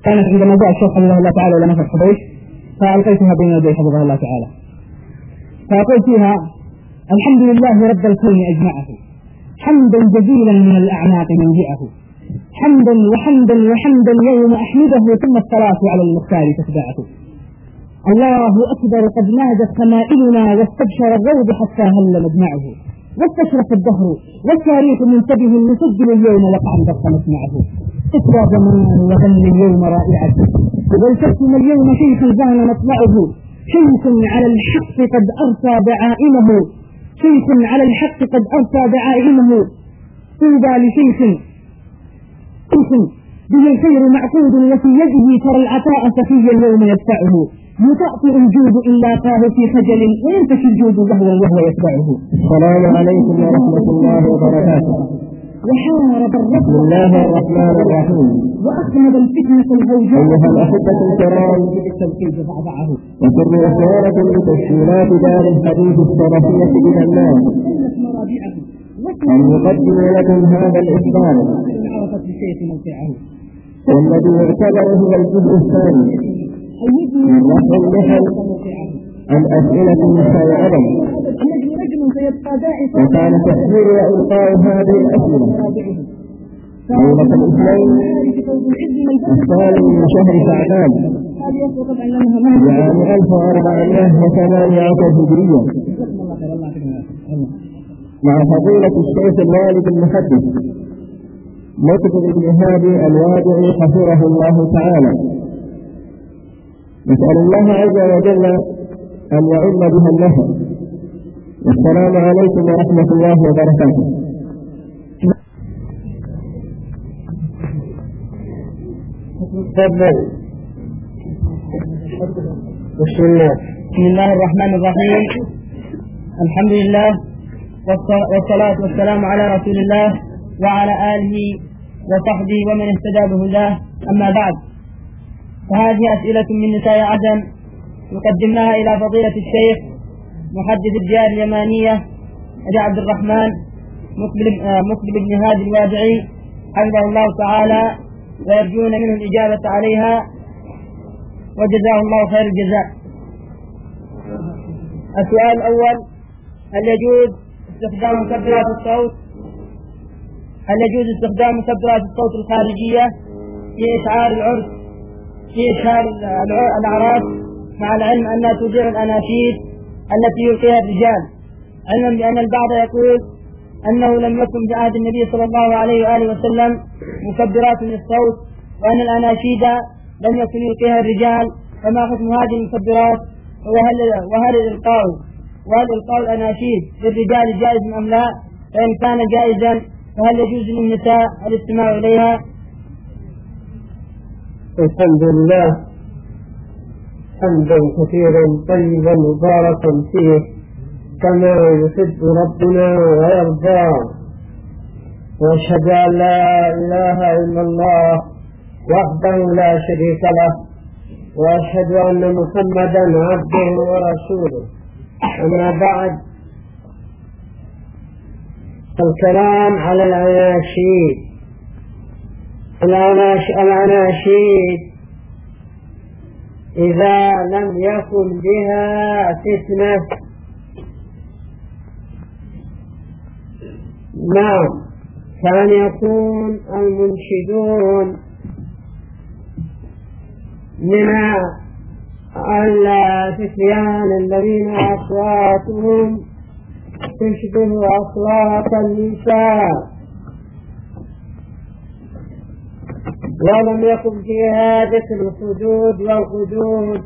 كانت عندما جاء الشيخ حفظه الله تعالى إلى مصر حبيش فألقيتها بين يدي حفظه الله تعالى، فأقول فيها: الحمد لله رب الكون أجمعه، حمدا جزيلا من الأعناق منجئه، حمدا وحمدا وحمدا يوم أحمده، ثم الصلاة على المختار تتبعه. الله أكبر قد نادت خمائلنا، واستبشر الروض حتى هل مجمعه، واستشرف الدهر والتاريخ منتبه يسجل اليوم وقعا بق مسمعه. اطلع زمان وغني اليوم رائعته، ولتسم اليوم شيخا زان مطلعه، شيخ على الحق قد أرسى دعائمه، شيخ على الحق قد أرسى دعائمه. طوبى لشيخ به الخير معقود، وفي يده ترى العطاء سخيا اليوم يدفعه، يطأطئ الجود إلا قاه في خجل، وينتشي الجود وهو يتبعه. السلام عليكم ورحمة الله وبركاته. وحارب الرب بسم الله الرحمن الرحيم. وأخمد الفتنة الهوجاء أيها الأحبة الكرام، بالتوحيد بعضعه، وكل إشارة لتشكيلات دار الحديث السلفية إلى الناس أن يقدم لكم هذا الإخبار، والذي يعتبر هو الجزء الثاني من رفع اللحى عن أسئلة النساء عدم، وكان تحضير وإلقاء هذه الأسئلة ليلة الاثنين الثاني من شهر شعبان لعام 1418 هجرية، مع فضيلة الشيخ الوالد المحدث مقبل بن هادي الوادعي حفظه الله تعالى. نسأل الله عز وجل أن يعم بها النهر. والسلام عليكم ورحمة الله وبركاته. بسم الله الرحمن الرحيم. الحمد لله والصلاة والسلام على رسول الله وعلى آله وصحبه ومن اهتدى بهداه، أما بعد، فهذه أسئلة من نساء عدن يقدمناها إلى فضيلة الشيخ محدث الديار اليمانية أبي عبد الرحمن مقبل بن هادي الوادعي حفظه الله تعالى، ويرجون منه الإجابة عليها، وجزاه الله خير الجزاء. السؤال الأول: هل يجوز استخدام مكبرات الصوت الخارجية في إشعار العرس الأعراس، مع العلم أنها تذيع الأناشيد التي يلقيها الرجال، علما بأن البعض يقول أنه لم يكن في عهد النبي صلى الله عليه وآله وسلم مكبرات للصوت، وأن الأناشيد لم يكن يلقيها الرجال، فما حكم هذه المكبرات؟ وهل إلقاء الأناشيد للرجال جائز أم لا؟ فإن كان جائزا فهل يجوز للنساء الاستماع إليها؟ الحمد لله حمدا كثيرا طيبا مباركا فيه كما يحب ربنا ويرضى، وأشهد أن لا إله إلا الله وحده لا شريك له، وأشهد أن محمدا عبده ورسوله. أما بعد، الكلام على الأناشيد إذا لم يكن بها فتنة كان يكون المنشدون من الفتيان الذين أصواتهم تشبه أصوات النساء، ولم يكن فيها ذكر الحدود والحدود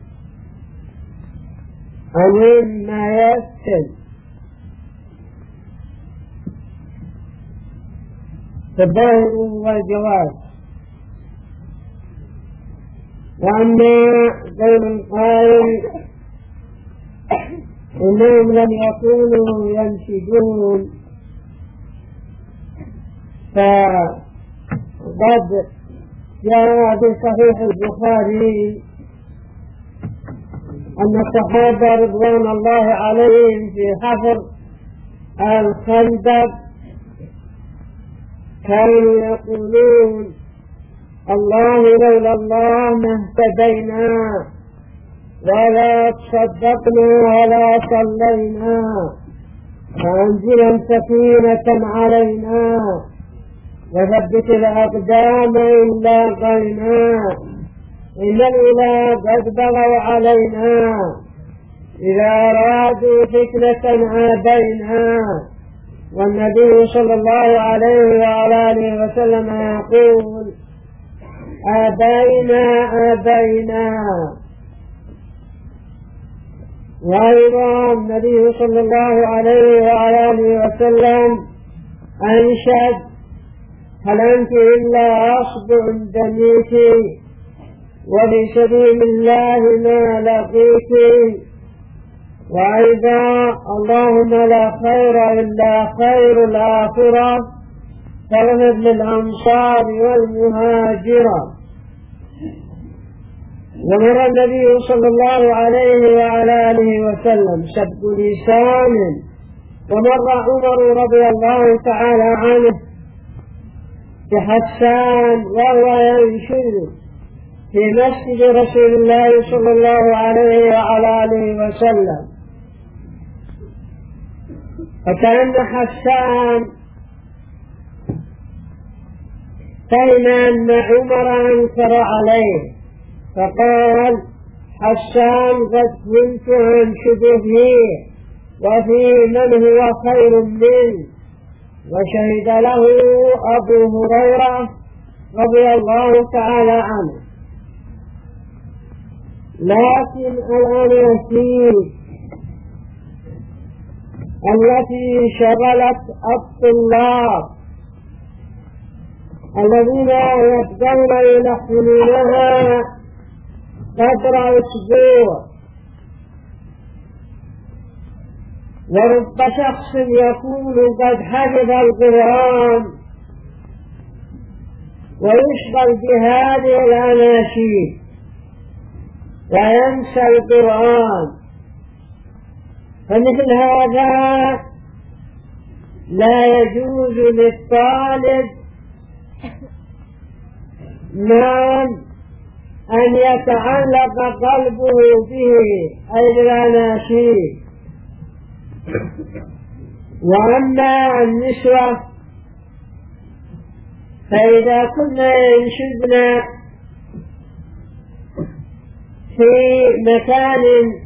مما يسكن الظاهر والجواز. وأما قول القائل إنهم لم يكونوا ينشدون، فقد جاء في صحيح البخاري أن الصحابة رضوان الله عليهم في حفر الخندق كانوا يقولون الله لولا الله ما اهتدينا ولا تصدقنا ولا صلينا فأنزلا سكينة علينا وثبت الأقدام إن لاقينا إن الإله قد بغوا علينا إذا أرادوا فتنة آبينا. والنبي صلى الله عليه وعلى آله وسلم يقول آبينا. وأيضا النبي صلى الله عليه وعلى آله وسلم أنشد هل أنت إلا أصبع دميك وفي سبيل الله ما لقيك. وأيضا اللهم لا خير إلا خير الآخرة فاغفر للأنصار والمهاجرة. ومر النبي صلى الله عليه وعلى آله وسلم سب لسان ومر عمر رضي الله تعالى عنه بحسان وهو ينشد في مسجد رسول الله صلى الله عليه وعلى آله وسلم، فكأن حسان فهم أن عمر أنكر عليه فقال حسان قد كنت أنشد فيه وفي من هو خير منه. وشهد له أبو هريرة رضي الله تعالى عنه. لكن الأناشيد التي شغلت الطلاب الذين يبدون يلحنونها قدر أسبوع، ورب شخص يكون قد حفظ القرآن ويشغل بهذه الأناشيد وينسى القرآن، فمثل هذا لا يجوز للطالب أن يتعلق قلبه به أي بالأناشيد. وأما النسوة فإذا كنا ينشدنا في مكان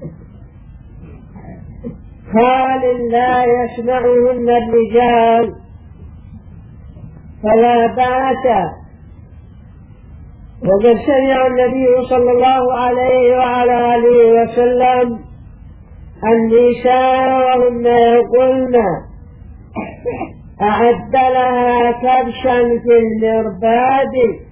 خال لا يسمعهن الرجال فلا بأس. وقد سمع النبي صلى الله عليه وعلى آله وسلم النساء وهن يقولن أعد لها كبشا في المرباد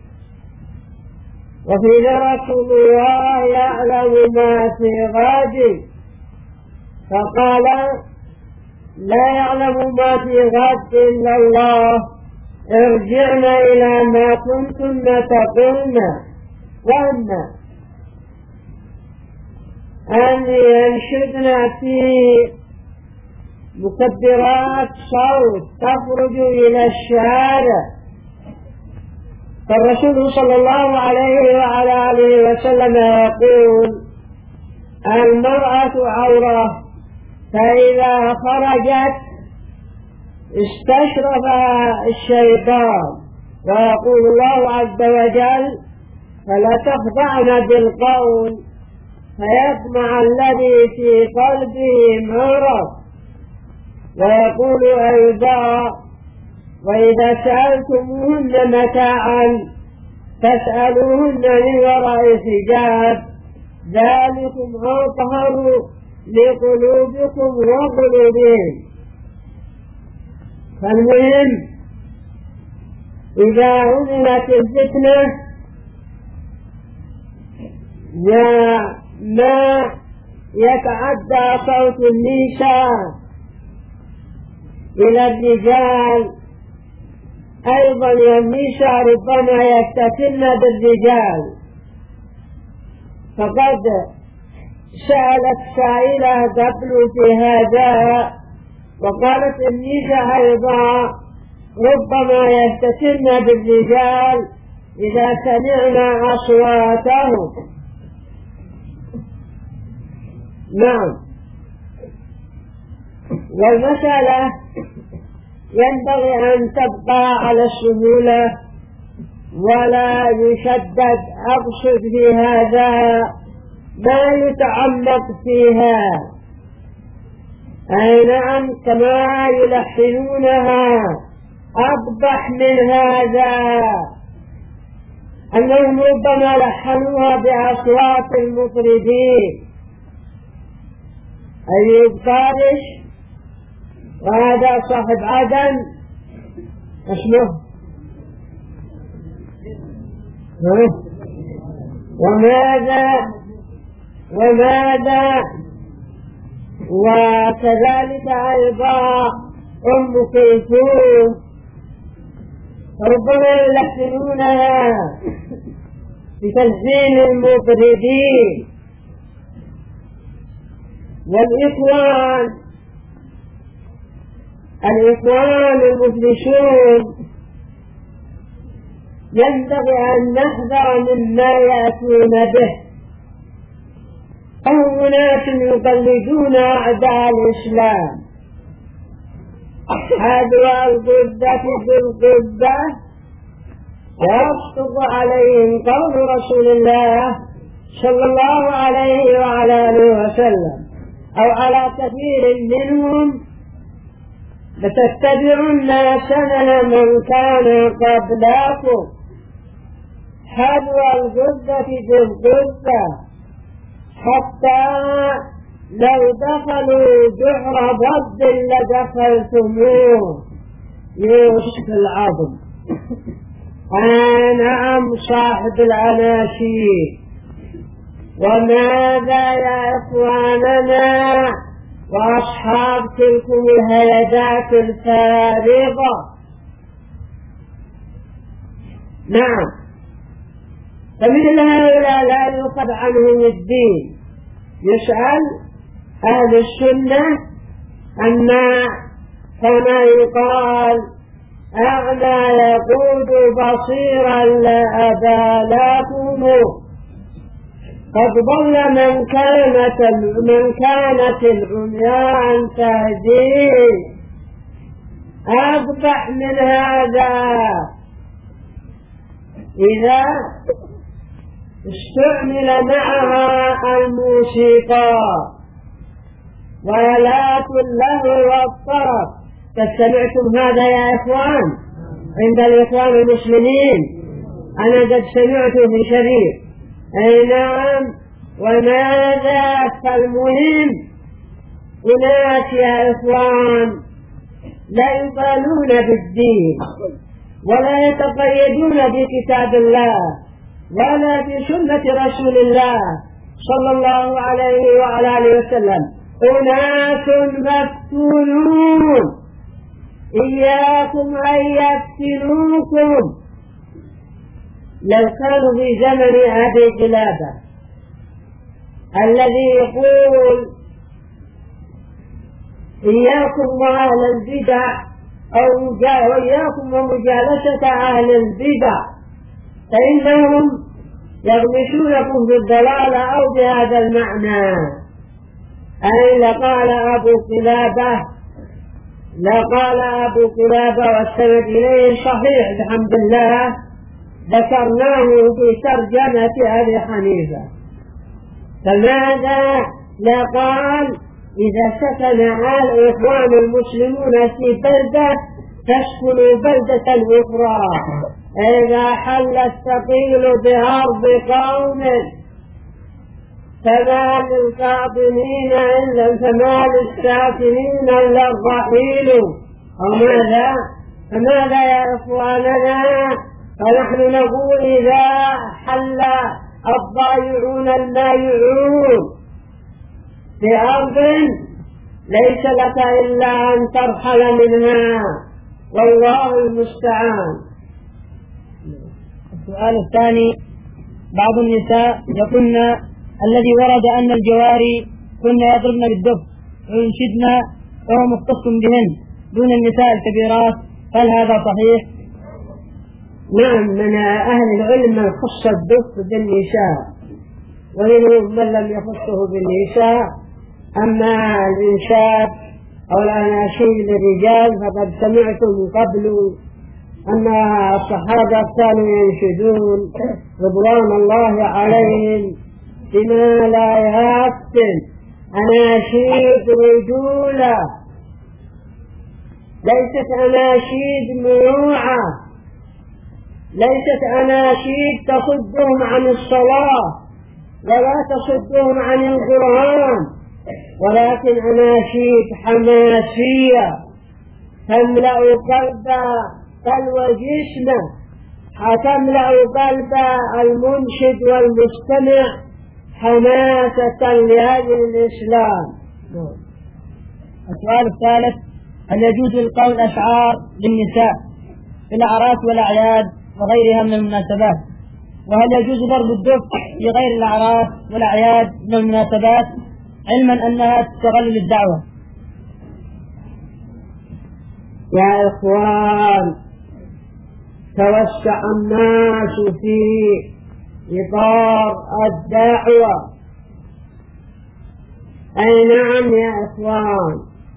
وفي رسول الله يعلم ما في غد، فقال لا يعلم ما في غد إلا الله، ارجعنا إلى ما كنتن تقولن. وأما أن ينشدنا في مكبرات صوت تخرج إلى الشارع، فالرسول صلى الله عليه وعلى آله وسلم يقول المرأة عورة فإذا خرجت استشرف الشيطان، ويقول الله عز وجل فلا تخضعن بالقول فيطمع الذي في قلبه مرض. ويقول أيضا وإذا سألتموهن متاعا فاسألوهن من وراء حجاب ذلكم أطهر لقلوبكم وقلوبهم. فالمهم إذا عملت الفتنة وما يتعدى صوت النساء إلى الرجال أيضا النساء ربما يفتتن بالرجال. فقد سألت سائلة قبل في هذا وقالت النساء أيضا ربما يفتتن بالرجال إذا سمعنا أصواتهم. نعم. والمسألة ينبغي أن تبقى على السهولة ولا يشدد. أقصد في هذا ما يتعمق فيها. أي نعم، كما يلحنونها. أقبح من هذا أنهم ربما لحنوها بأصوات المطربين. أيوب قادش وهذا صاحب عدن اسمه وماذا وكذلك أيضا أم كلثوم ربما يلحنونها بتلحين المطربين. الإخوان المفلسون ينبغي أن نحذر مما يأتون به. هم أناس يقلدون أعداء الإسلام. هذا القبة بالقبة يسقط عليهم قول رسول الله صلى الله عليه وعلى آله وسلم، أو على كثير منهم لتتبعن سنن من كان قبلكم. حذو القبة بالقبة حتى لو دخلوا جحر ضب لدخلتموه. يوسف العظم. نعم، صاحب الأناشيد. وماذا يا إخواننا وأصحاب تلكم الهيدات الفارغة؟ نعم، فمثل هؤلاء لا يؤخذ عنهم الدين. يسأل أهل السنة أما كما يقال أعلى يقود بصيرا لا أبا لكم. قد ضل من كانت العميان تهدي. أقبح من هذا إذا استعمل معها الموسيقى وآلات اللهو والطرب. سمعتم هذا يا إخوان عند الإخوان المسلمين؟ أنا قد سمعته في شريط. أي نعم. وماذا؟ فالمهم أناس يا إخوان لا يبالون بالدين ولا يتقيدون بكتاب الله ولا بسنة رسول الله صلى الله عليه وعلى آله وسلم. أناس مفتونون. إياكم أن يفتنوكم. لو كانوا في زمن أبي قلابة الذي يقول إياكم وأهل البدع أو إياكم ومجالسة أهل البدع فإنهم يغمسونكم بالضلال أو بهذا المعنى. أي لقال أبو قلابة والسند إليه صحيح بحمد الله، ذكرناه في ترجمة أبي حنيفة. فماذا؟ لقال إذا سكن الإخوان المسلمون في بلدة تسكن بلدة أخرى. إذا حل الثقيل بأرض قوم فما للقاطنين فما للساكنين إلا الرحيل. وماذا؟ فماذا يا إخواننا؟ فنحن نقول إذا حل الضائعون المائعون في أرض ليس لك إلا أن ترحل منها، والله المستعان. السؤال الثاني: بعض النساء يقولن الذي ورد أن الجواري كن يضربن بالدف وينشدن وهو مختص بهن دون النساء الكبيرات، هل هذا صحيح؟ نعم، من أهل العلم من خص الدف بالنساء، ومنهم من لم يخصه بالنساء. أما الإنشاد أو الأناشيد للرجال فقد سمعت من قبل أن الصحابة كانوا ينشدون رضوان الله عليهم بما لا يحسن أناشيد رجولة، ليست أناشيد منوعة، ليست أناشيد تصدهم عن الصلاة ولا تصدهم عن القرآن، ولكن أناشيد حماسية تملأ قلب جسمه، تملأ قلب المنشد والمستمع حماسة لأجل الإسلام. السؤال الثالث: هل يجوز إلقاء الأشعار للنساء في الأعراس والأعياد وغيرها من المناسبات؟ وهل يجوز ضرب الدف في غير الأعراس والأعياد من المناسبات، علما أنها تستغل للدعوة؟ يا إخوان، توسع الناس في إطار الدعوة. أي نعم يا إخوان،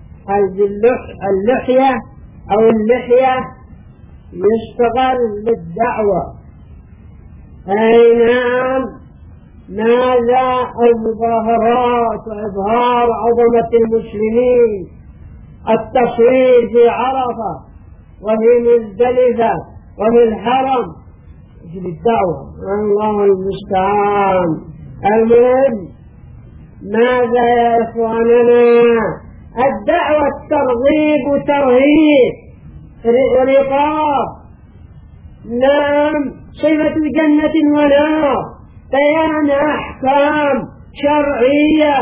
اللحية أو اللحية يشتغل للدعوة. أي نعم، ماذا المظاهرات وإظهار عظمة المسلمين، التصوير في عرفة وفي مزدلفة وفي الحرم في الدعوة، الله المستعان. المهم ماذا يا إخواننا؟ الدعوة ترغيب وترهيب ورقاب، نعم، صفة جنة ونار، بيان أحكام شرعية.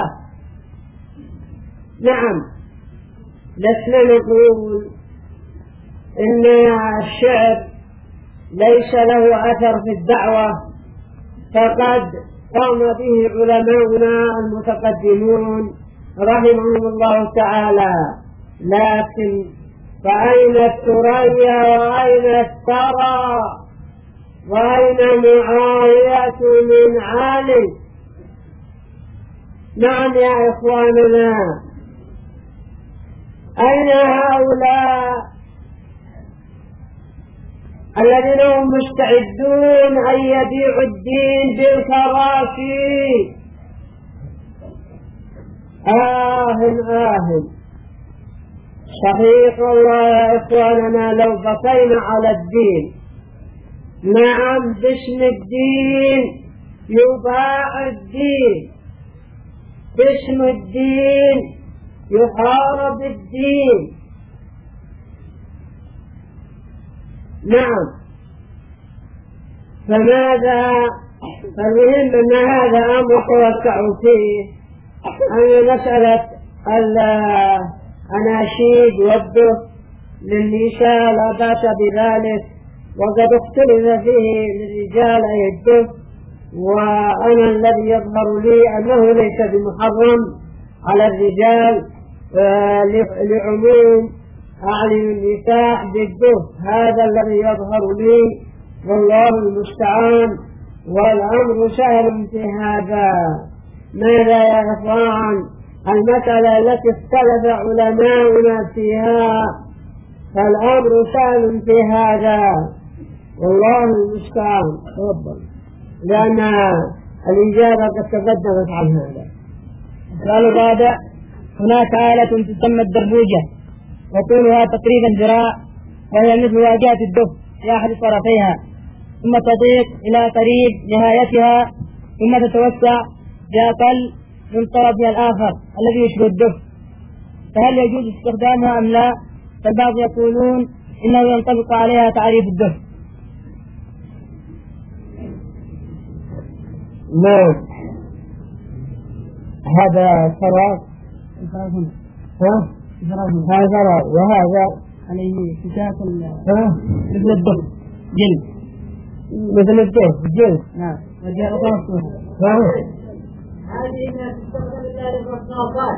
نعم، لسنا نقول إن الشعر ليس له أثر في الدعوة، فقد قام به علماؤنا المتقدمون رحمهم الله تعالى، لكن فأين الثريا وأين الثرى وأين معاوية من علي؟ نعم يا إخواننا، أين هؤلاء الذين هم مستعدون أن يبيعوا الدين بالكراسي؟ صحيح والله يا إخواننا، لو بقينا على الدين، نعم، باسم الدين يباع الدين، باسم الدين يحارب الدين. نعم، فماذا؟ فالمهم أن هذا أمر توسع فيه، أن مسألة الأناشيد والدف للنساء لا بأس بذلك، وقد اختلف فيه للرجال أي الدف، وأنا الذي يظهر لي أنه ليس بمحرم على الرجال لعموم أعلم النساء بالدف، هذا الذي يظهر لي، والله المستعان، والأمر سهل في هذا. ماذا يا إخوان؟ المسألة التي اختلف علماؤنا فيها، فالأمر سهل في هذا، والله المستعان. تفضل، لأن الإجابة قد تقدمت عن هذا. السؤال الرابع: هناك آلة تسمى الدربوجة، وطولها تقريبا ذراع، وهي مثل واجهة الدف في أحد طرفيها، ثم تضيق إلى قريب نهايتها، ثم تتوسع بأقل من طرفها الآخر الذي يشبه الدف، فهل يجوز استخدامها أم لا؟ فالبعض يقولون إنه ينطبق عليها تعريف الدف. نعم، هذا فراغ، هذا فراغ، وهذا عليه كتاب مثل الدف جلد، مثل الدف جلد. نعم، وجاء مفتوحة. هذه من تستخدم للرصاصات.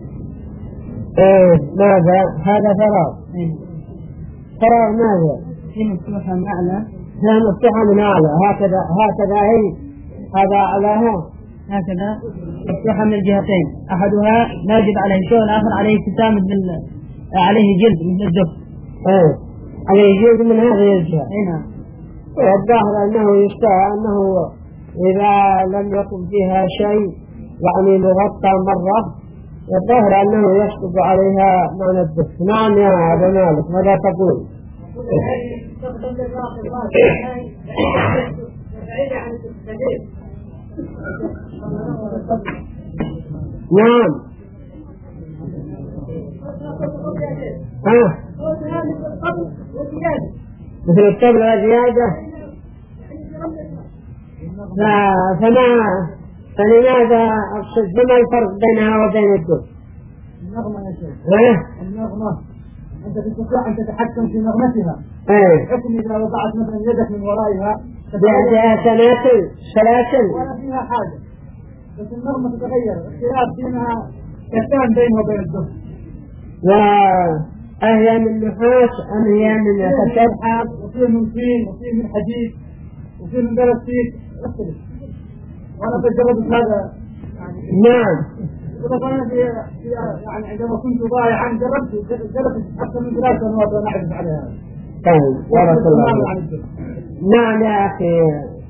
ماذا؟ هذا فراغ. فراغ ماذا؟ في مفتوحة من أعلى، هي مفتوحة من أعلى هكذا هي، هذا أعلاها هكذا مفتوحة من الجهتين، أحدها ناجد عليه شيء والآخر عليه كتام عليه جلد من الدف. عليه جلد من هذه الجهة. نعم. والظاهر أنه يشتهى أنه إذا لم يكن فيها شيء يعني مغطى مرة، الظاهر أنه يسقط عليها معنى الدف. نعم يا أبا مالك، ماذا تقول؟ نعم. مثل الطبل والزيادة. فلماذا أقصد فما الفرق بينها وبين الدف؟ النغمة يا شيخ. النغمة أنت تستطيع أن تتحكم في نغمتها. حكم إذا وضعت مثلا يدك من ورائها فيها سلاسل ولا فيها حاجة، بس النغمة تتغير، اختلاف بينها كتان بينها وبين الدف. وأهي من نحاس أم هي من خشب؟ وفيه من طين وفيه من حديد وفيه من بلاستيك، اختلف. وأنا تجربت هذا يعني. نعم. وأنا يعني عندما كنت ضايعا جربت أكثر من 3 سنوات وأنا أعرف عليها. طيب بارك الله فيك. نعم يا أخي.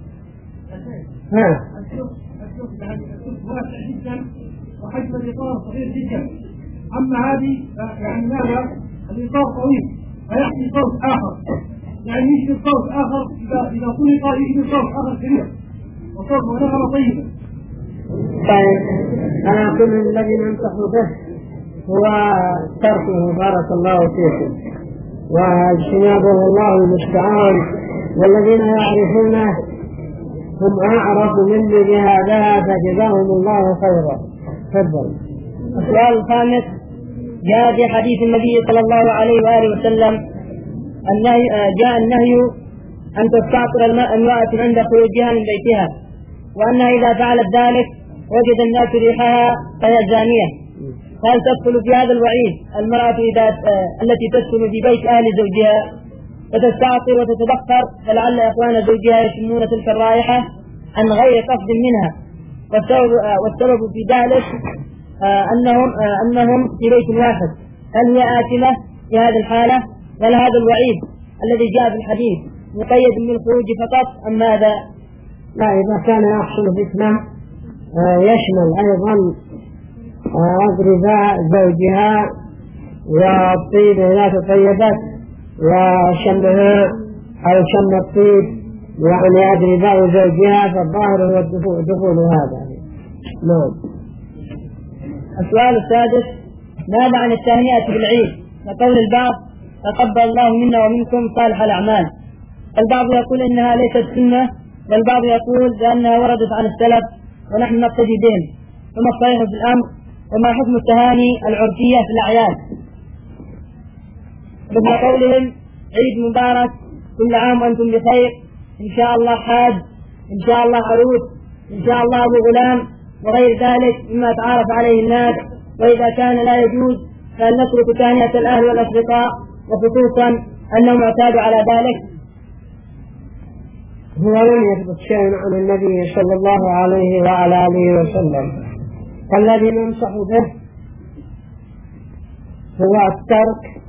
الشوف واسع جدا وحجم الإطار صغير جدا. أما هذه يعني ماذا؟ الإطار طويل فيحمي صوت آخر، يعني يشبه صوت آخر إذا طلق يشبه صوت آخر كبير وصوت ونغمة طيبة. طيب أنا كل الذي ننصح به هو تركه بارك الله فيكم، واجتنابه الله المستعان، والذين يعرفونه هم أعرف مني بهذا فجزاهم الله خيرا. تفضل. السؤال الخامس جاء في حديث النبي صلى الله عليه وآله وسلم جاء النهي أن تستعطر المرأة عند خروجها من بيتها، وأنها إذا فعلت ذلك وجد الناس ريحها فهي زانية. هل تدخل في هذا الوعيد المرأة التي تسكن في بيت أهل زوجها فتستعطر وتتبخر فلعل إخوان زوجها يشمون تلك الرائحة عن غير قصد منها، والسبب في ذلك أنهم في بيت واحد؟ هل هي آثمة في هذه الحالة؟ ولا هذا الوعيد الذي جاء في الحديث مقيد بالخروج فقط أم ماذا؟ لا، إذا كان يحصل فتنة يشمل أيضا أغرباء زوجها والطيب إذا تطيبت وشمها أو شم الطيب يعني أغرباء زوجها، فالظاهر هو دخول هذا. نعم. السؤال السادس ماذا عن التهنئة بالعيد؟ وقول البعض تقبل الله منا ومنكم صالح الأعمال. البعض يقول إنها ليست سنة، والبعض يقول بأنها وردت عن السلف ونحن نقتدي بهم. فما الصحيح في الأمر؟ وما حكم التهاني العرفية في الأعياد؟ ثم قولهم عيد مبارك، كل عام وأنتم بخير، إن شاء الله حاج، إن شاء الله عروس، إن شاء الله أبو غلام، وغير ذلك مما تعارف عليه الناس. وإذا كان لا يجوز فهل نترك تهنئة الأهل والأصدقاء، وخصوصا أنهم اعتادوا على ذلك؟ هو لم يثبت شيء عن النبي صلى الله عليه وعلى آله وسلم، فالذي ننصح به هو الترك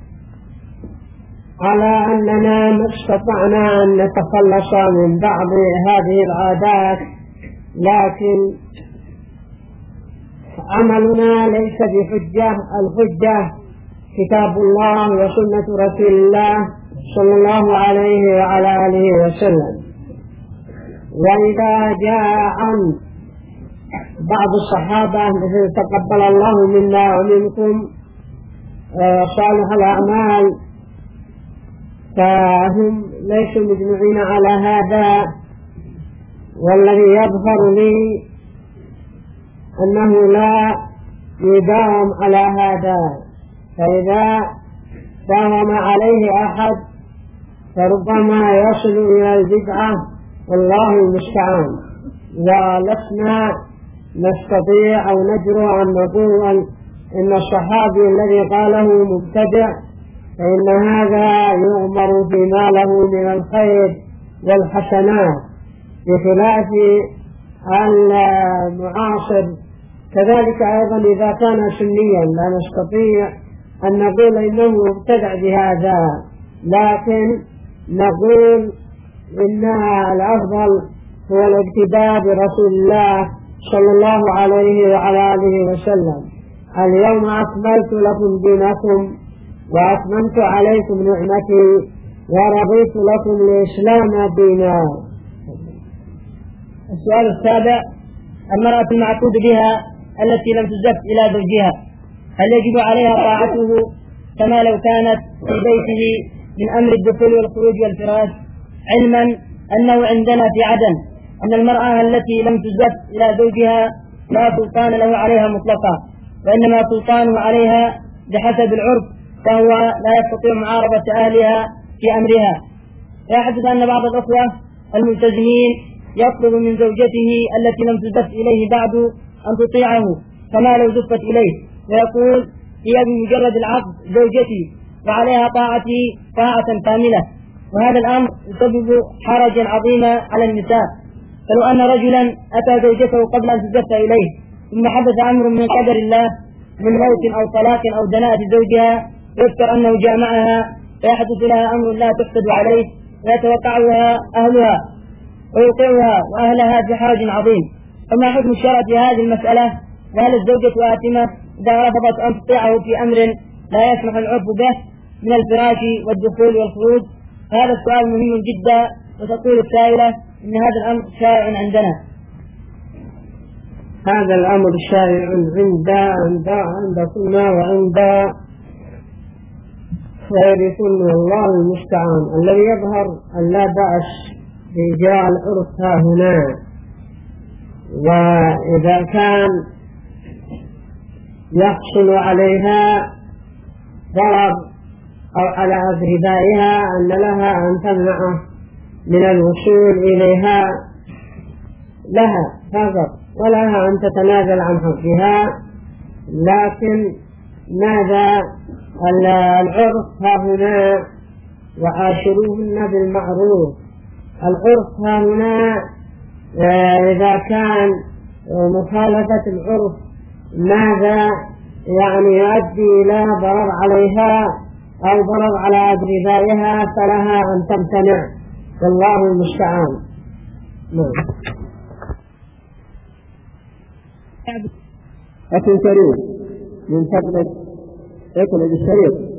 على أننا ما استطعنا أن نتخلص من بعض هذه العادات، لكن عملنا ليس بحجة. الحجة كتاب الله وسنة رسول الله صلى الله عليه وعلى آله وسلم. وإذا جاء عن بعض الصحابة مثل تقبل الله منا ومنكم صالح الأعمال، فهم ليسوا مجمعين على هذا، والذي يظهر لي أنه لا يداوم على هذا، فإذا داوم عليه أحد فربما يصل إلى البدعة، والله المستعان. ولسنا نستطيع أو نجرؤ أن نقول إن الصحابي الذي قاله مبتدع، فإن هذا يؤمر بما له من الخير والحسنات بخلاف المعاصر. كذلك أيضا إذا كان سنيا لا نستطيع أن نقول إنه مبتدع بهذا، لكن نقول إنها الأفضل هو الاقتداء برسول الله صلى الله عليه وعلى آله وسلم. اليوم أكملت لكم دينكم وأتممت عليكم نعمتي ورضيت لكم الإسلام دينا. السؤال السابع: المرأة المعقود بها التي لم تزف إلى زوجها هل يجب عليها طاعته كما لو كانت في بيته من أمر الدخول والخروج والفراش، علما أنه عندنا في عدن أن المرأة التي لم تزف إلى زوجها لا سلطان له عليها مطلقا، وإنما سلطانه عليها بحسب العرف، فهو لا يستطيع معارضة أهلها في أمرها. ويحدث أن بعض الأخوة الملتزمين يطلب من زوجته التي لم تزف إليه بعد أن تطيعه كما لو زفت إليه، ويقول هي بمجرد العقد زوجتي وعليها طاعتي طاعة كاملة، وهذا الأمر يسبب حرجا عظيما على النساء. فلو أن رجلا أتى زوجته قبل أن تزف إليه ثم حدث أمر من قدر الله من موت أو طلاق أو دناءة زوجها يذكر أنه جامعها فيحدث لها أمر لا تحسد عليه ويتوقعها أهلها ويوقعها وأهلها في حرج عظيم، فما حكم الشرع في هذه المسألة؟ وهل الزوجة آثمة إذا رفضت أن تطيعه في أمر لا يسمح العرف به من الفراش والدخول والخروج؟ هذا السؤال مهم جدا. وتقول السائلة إن هذا الأمر شائع عندنا. هذا الأمر شائع عندكم وعند غيركم، والله المستعان. الذي يظهر أن لا بأس بإجراء العرف ها هنا، وإذا كان يحصل عليها ضرر أو على أقربائها أن لها أن تمنعه من الوصول إليها لها فقط، ولها أن تتنازل عن حقها. لكن ماذا العرف ها هنا؟ وعاشروهن بالمعروف. العرف ها هنا إذا كان مخالفة العرف ماذا يعني يؤدي إلى ضرر عليها أو ضرر على أقربائها فلها أن تمتنع، والله المستعان. أخي كريم من فضلك اقلب الشريط.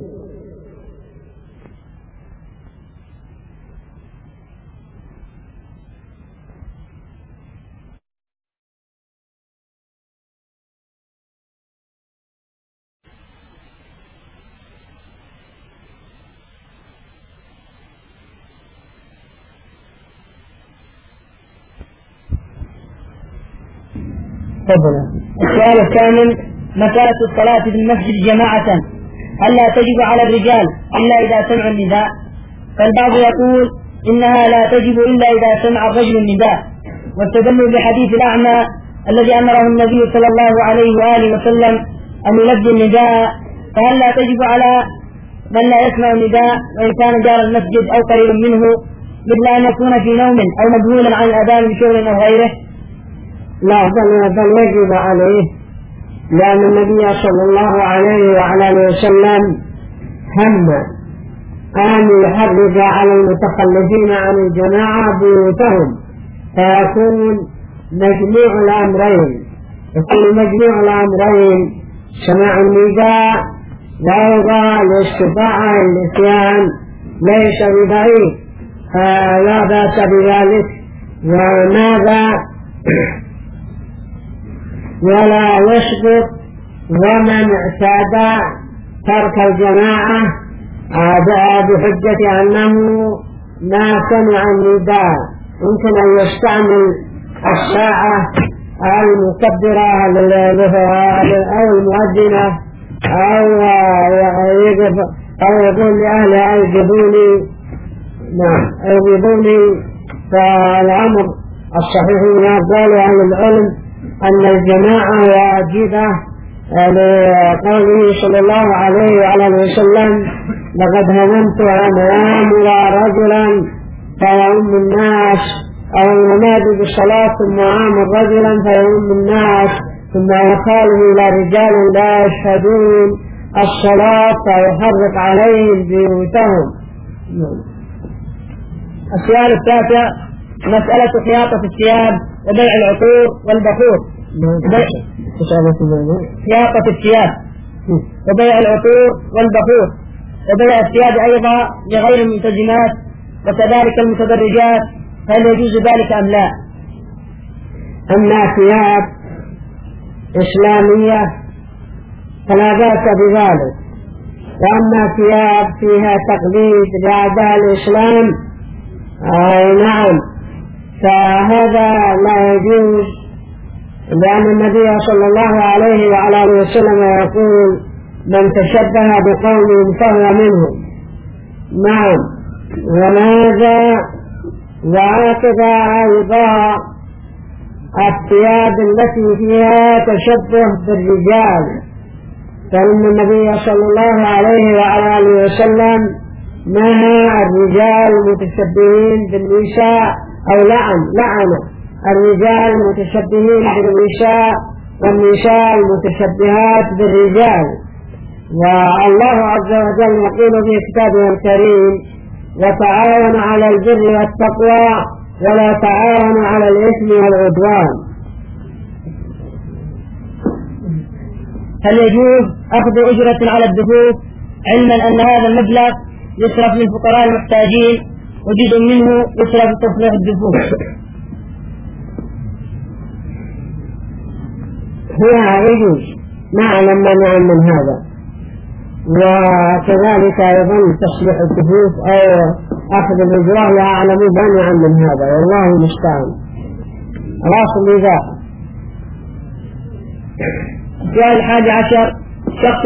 السؤال الثامن: مسألة الصلاة في المسجد جماعة هل لا تجب على الرجال إلا إذا سمعوا النداء؟ فالبعض يقول إنها لا تجب إلا إذا سمع الرجل النداء، واستدلوا بحديث الأعمى الذي أمره النبي صلى الله عليه وآله وسلم أن يلبي النداء. فهل لا تجب على من لا يسمع النداء وإن كان جار المسجد أو قريب منه، مثل أن يكون في نوم أو مذهولا عن الأذان بشغل أو غيره؟ لا، بل يجب عليه، لأن النبي صلى الله عليه وعلى آله وسلم هم أن يحرج على المتخلفين عن الجماعة بيوتهم، فيكون مجموع الأمرين سماع النداء وأيضا الاستطاعة الاتيان ليس ببعيد، فلا بأس بذلك. وماذا ولا يسقط ومن اعتاد ترك الجماعة بحجة أنه ما سمع النداء، يمكن أن يستعمل الساعة المكبرة أو المؤذنة أو يقول لأهلها أوجبوني. فالأمر الصحيح من أقوال أهل العلم أن الجماعة واجبة لقوله صلى الله عليه وعلى وسلم: لقد هممت أن آمر رجلا فيؤم الناس، أو ينادي بالصلاة ثم آمر رجلا فيؤم الناس، ثم يخاله إلى رجال لا يشهدون الصلاة فيحرق عليهم بيوتهم. السؤال التاسع: مسألة خياطة الثياب وبيع العطور والبخور. خياطة الثياب وبيع العطور والبخور وبيع الثياب أيضا لغير الملتزمات وكذلك المتدرجات، هل يجوز ذلك أم لا؟ أما ثياب إسلامية فلا بأس بذلك، وأما ثياب فيها تقليد لأعداء الإسلام نعم فهذا لا يجوز، لأن النبي صلى الله عليه وعلى آله وسلم يقول: من تشبه بقوم فهو منهم. نعم. وماذا وهكذا أيضا الثياب التي فيها تشبه بالرجال، فإن النبي صلى الله عليه وعلى آله وسلم نهى الرجال المتشبهين بالنساء، أو لعن الرجال المتشبهين بالنساء والنساء المتشبهات بالرجال. والله عز وجل يقول في كتابه الكريم: وتعاونوا على البر والتقوى ولا تعاونوا على الإثم والعدوان. هل يجوز أخذ أجرة على الدفوف، علما أن هذا المبلغ يصرف للفقراء المحتاجين وجزء منه يصرف لتصليح الدفوف؟ هو يجوز، نعلم منع من هذا، وكذلك أيضا تصليح الدفوف أو أخذ الأجرة لا أعلم مانعا من هذا، والله المستعان. الأصل لذا. السؤال 11: شخص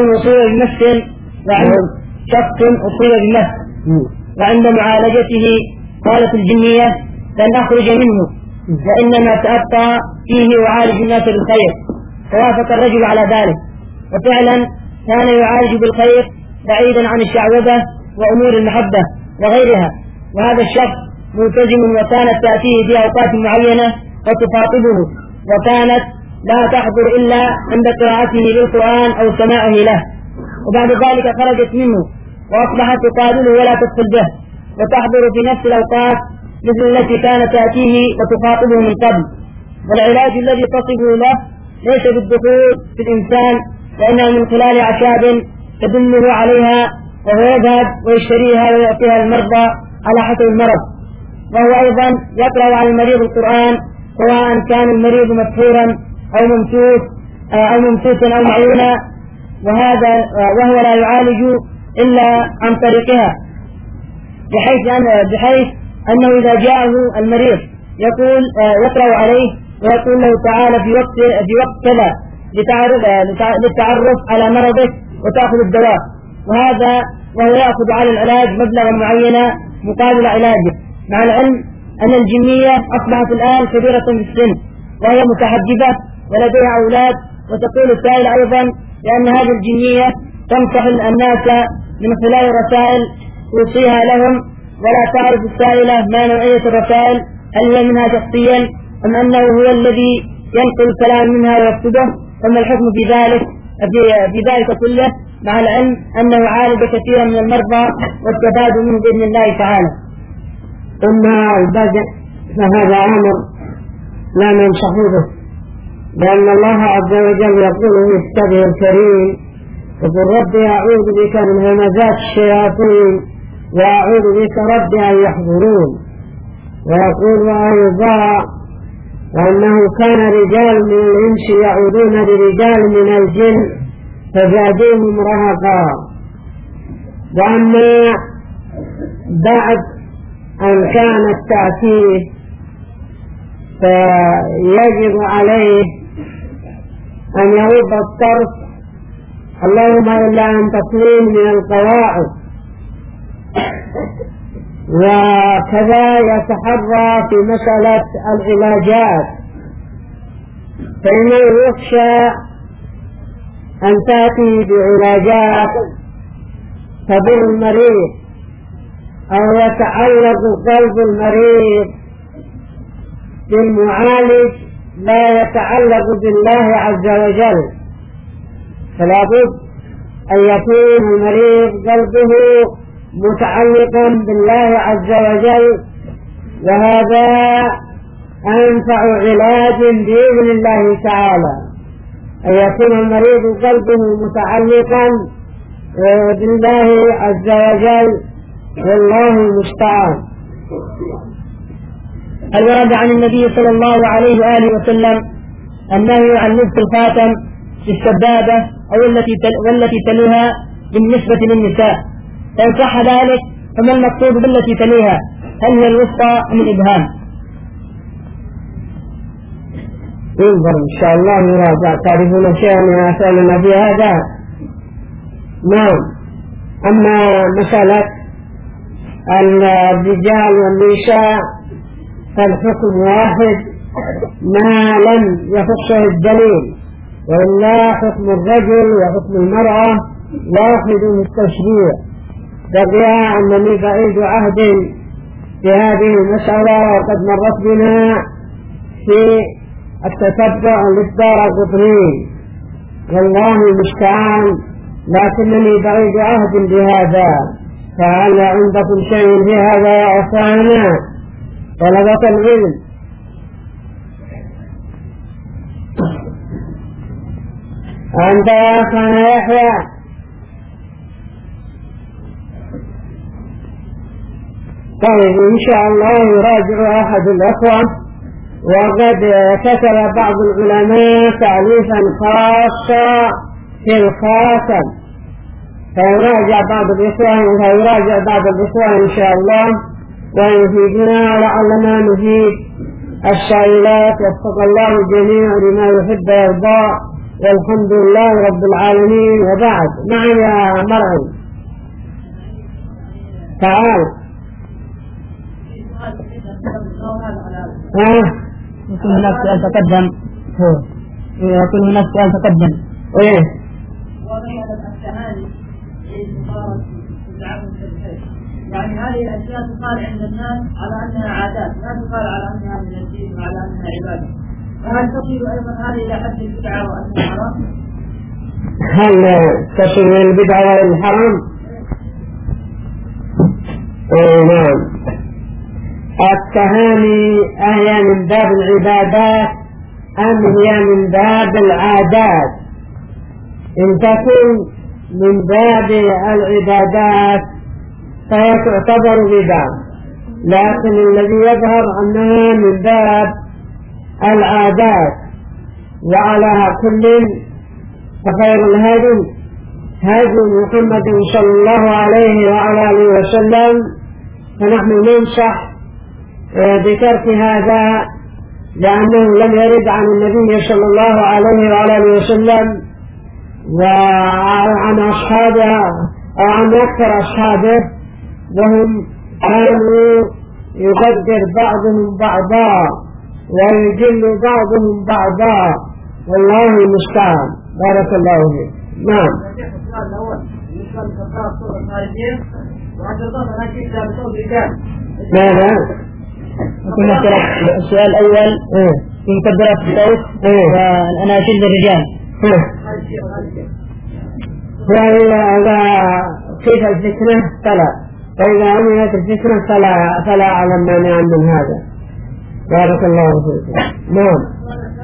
أصيب بمس وعند معالجته قالت الجنية: لن أخرج منه وإنما سأبقى فيه وعالج الناس بالخير، فوافق الرجل على ذلك، وفعلا كان يعالج بالخير بعيدا عن الشعوذة وأمور المحبة وغيرها. وهذا الشخص ملتزم، وكانت تأتيه في أوقات معينة وتخاطبه، وكانت لا تحضر إلا عند قراءته للقرآن أو سماعه له، وبعد ذلك خرجت منه وأصبحت تقابله ولا تدخل به، وتحضر في نفس الأوقات مثل التي كانت تأتيه وتخاطبه من قبل. والعلاج الذي تصفه له ليس بالدخول في الإنسان، وإنه من خلال أعشاب تدله عليها، وهو يذهب ويشتريها ويعطيها المرضى على حسب المرض. وهو أيضا يقرأ على المريض القرآن، سواء كان المريض مسحورا أو ممسوسا أو معيونا، وهو لا يعالج إلا عن طريقها، بحيث أنه إذا جاءه المريض يقرأ عليه ويقول له: تعال في وقت كذا للتعرف على مرضك وتأخذ الدواء، وهو يأخذ على العلاج مبلغا معينا مقابل علاجه، مع العلم أن الجنية أصبحت الآن كبيرة في السن وهي متحجبة ولديها أولاد. وتقول السائل أيضا لأن هذه الجنية تنصح الناس من خلال رسائل توصيها لهم، ولا تعرف السائلة ما نوعية الرسائل، هل هي منها شخصيا أم أنه هو الذي ينقل الكلام منها ويكتبه، ثم الحكم في ذلك كله، مع العلم أنه عالج كثيرا من المرضى واستفادوا منه بإذن الله تعالى. أما البدء فهذا أمر لا ننصح به، لأن الله عز وجل يقول في كتابه الكريم: وقل ربي أعوذ بك من همزات الشياطين وأعوذ بك ربي أن يحضرون. ويقول أيضا: وأنه كان رجال من الإنس يعودون برجال من الجن فزادوهم رهقا. وأما بعد أن كان التأثير فيجب عليه أن يرد الطرف، اللهم إلا أن تكون من القواعد، وكذا يتحرى في مسألة العلاجات، فإنه يخشى أن تأتي بعلاجات تضر المريض أو يتعلق قلب المريض بالمعالج لا يتعلق بالله عز وجل، فلا بد أن يكون المريض قلبه متعلقا بالله عز وجل، وهذا أنفع علاج بإذن الله تعالى، أن يكون المريض قلبه متعلقا بالله عز وجل، والله المستعان. هل ورد عن النبي صلى الله عليه وآله وسلم النهي عن لبس الخاتم في السبابة أو والتي تليها بالنسبة للنساء؟ فإن صح ذلك فما المقصود بالتي تليها؟ هل هي الوسطى أم الإبهام؟ ينظر إن شاء الله يراجع. تعرفون شيئا من أسئلنا في هذا؟ نعم. أما مسألة الرجال والنساء فالحكم واحد ما لم يخصه الدليل، وإلا حكم الرجل وحكم المرأة واحد في التشريع. بقي أنني بعيد عهد في هذه المسألة، وقد مرت بنا في التتبع للدارقطني، والله المستعان، لكنني بعيد عهد بهذا. فهل عندكم شيء في هذا يا أخوانا طلبة العلم؟ أنت يا أخوانا يحيى؟ طيب إن شاء الله يراجع أحد الأخوة، وقد كتب بعض العلماء تعليفا خاصا في الخاتم، فيراجع بعض الإخوة إن شاء الله ويفيدنا، ولعلنا نفيد السائلات. وفق الله الجميع لما يحب ويرضى، والحمد لله رب العالمين. وبعد، معي يا مرعي، تعال. يكون هناك سؤال تقدم. يكون هناك سؤال تقدم. ايه؟ يعني هذه الأشياء تقال عند الناس على أنها عادات، لا تقال على أنها من الدين وعلى أنها عبادة. فهل تصل أيضا هذه إلى حد البدعة وأنها حرام؟ هل تصل إلى البدعة والحرام؟ نعم. التهاني أهي من باب العبادات أم هي من باب العادات؟ إن تكون من باب العبادات فهي تعتبر بدعة، لكن الذي يظهر أنها من باب العادات. وعلى كل فخير الهدي هدي محمد صلى الله عليه وعلى آله وسلم، فنحن ننصح بترك هذا، لأنه لم يرد عن النبي صلى الله عليه وعلى آله وسلم وعن أصحابه أو عن أكثر أصحابه، وهم كانوا يقدر بعضهم بعضا ويجل بعضهم بعضا، والله المستعان. بارك الله فيك. نعم. السؤال الأول بالنسبة لتقرأ الصورة الخارجية، وأنت تظهر أنك تكتب بصوت رجال. ماذا؟ السؤال الأول في مقدرات الصوت والأناشيد للرجال. كيف الفتنة؟ فلا. فإذا عملت الفتنة فلا أعلم مانعا من هذا. بارك الله فيك. نعم.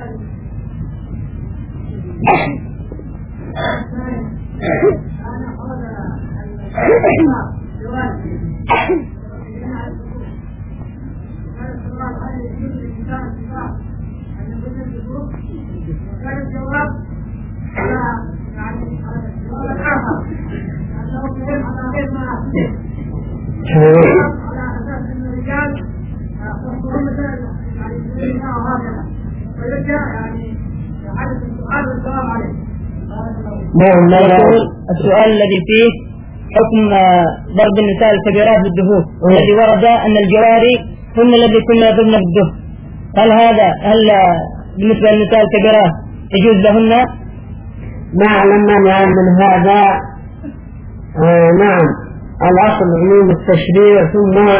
السؤال الذي فيه حكم ضرب النساء الكبيرات بالدهون، الذي ورد أن الجواري هن الذي كنا يضربن بالدهن، هل بالنسبة للنساء الكبيرات يجوز لهن؟ ما أعلم مانعا من هذا، نعم، الأصل عموم التشريع،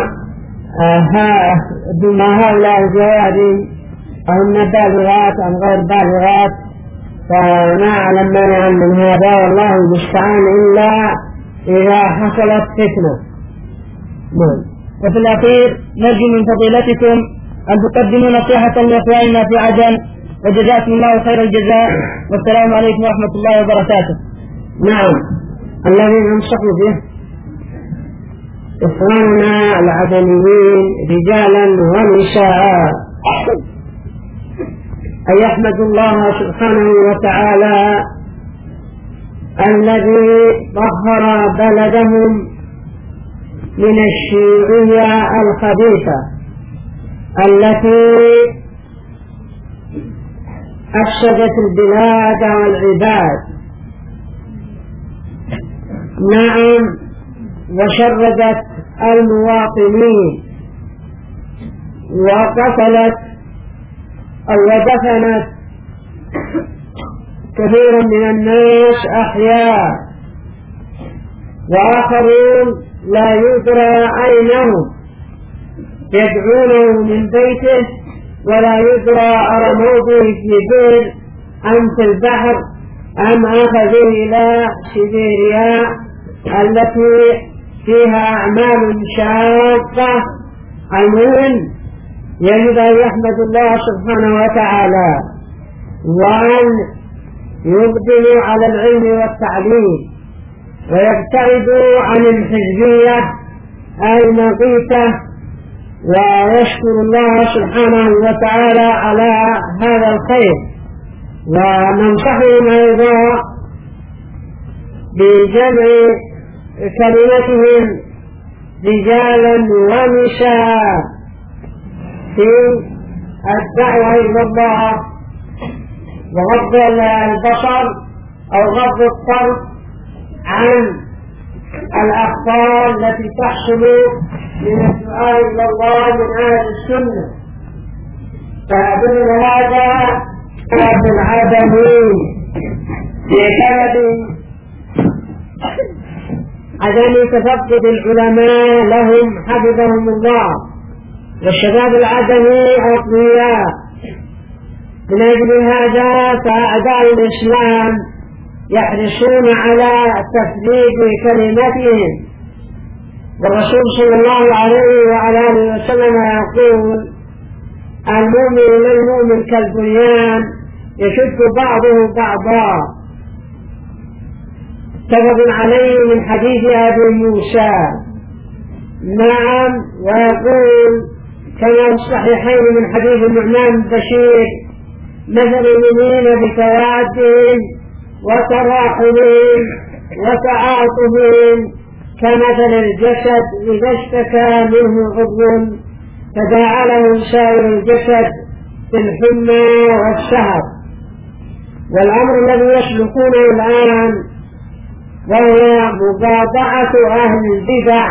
ثم هؤلاء الجواري هن بالغات أم غير بالغات، فنعلم مانعا من هذا والله المستعان إلا إذا حصلت فتنة. وفي الأخير نرجو من فضيلتكم أن تقدموا نصيحة لإخواننا في عدن، وجزاكم الله خير الجزاء، والسلام عليكم ورحمة الله وبركاته. نعم، الذي ننصح به إخواننا العدنيين رجالا ونساء أن يحمدوا الله سبحانه وتعالى الذي طهر بلدهم من الشيوعية الخبيثة التي أفسدت البلاد والعباد. نعم، وشردت المواطنين وقتلت أو ودفنت كثير من الناس أحياء، وآخرون لا يدرى أين هم، يدعونه من بيته ولا يدرى أرموه في بئر أم في البحر أم أخذوا إلى سيبيريا التي فيها أعمال شاقة. المهم يجب أن يحمد الله سبحانه وتعالى وأن يقدموا على العلم والتعليم ويبتعدوا عن الحزبية المغيثة، ويشكر الله سبحانه وتعالى على هذا الخير. وننصحهم أيضا بجمع كلمتهم رجالا ونساء في الدعوة إلى الله وغض البصر أو غض الطرف عن الأخطار التي تحصل من الدعاء إلى الله من أهل السنة. فأدل هذا في العدمين بسبب عدم تفقد العلماء لهم حفظهم الله، والشباب العدمي أقوياء. من أجل هذا فأعداء الإسلام يحرصون على تفريق كلمتهم، والرسول صلى الله عليه وعلى آله وسلم يقول: المؤمن للمؤمن كالبنيان يشد بعضه بعضا، متفق عليه من حديث أبي موسى. نعم، ويقول كما في الصحيحين من حديث النعمان بن بشير: مثل المؤمنين بتوادهم وتراحمهم وتعاطفهم كمثل الجسد إذا اشتكى منه عضو تداعى له سائر الجسد بالحمى والسهر. والأمر الذي يسلكونه الآن وهو مقاطعة أهل البدع،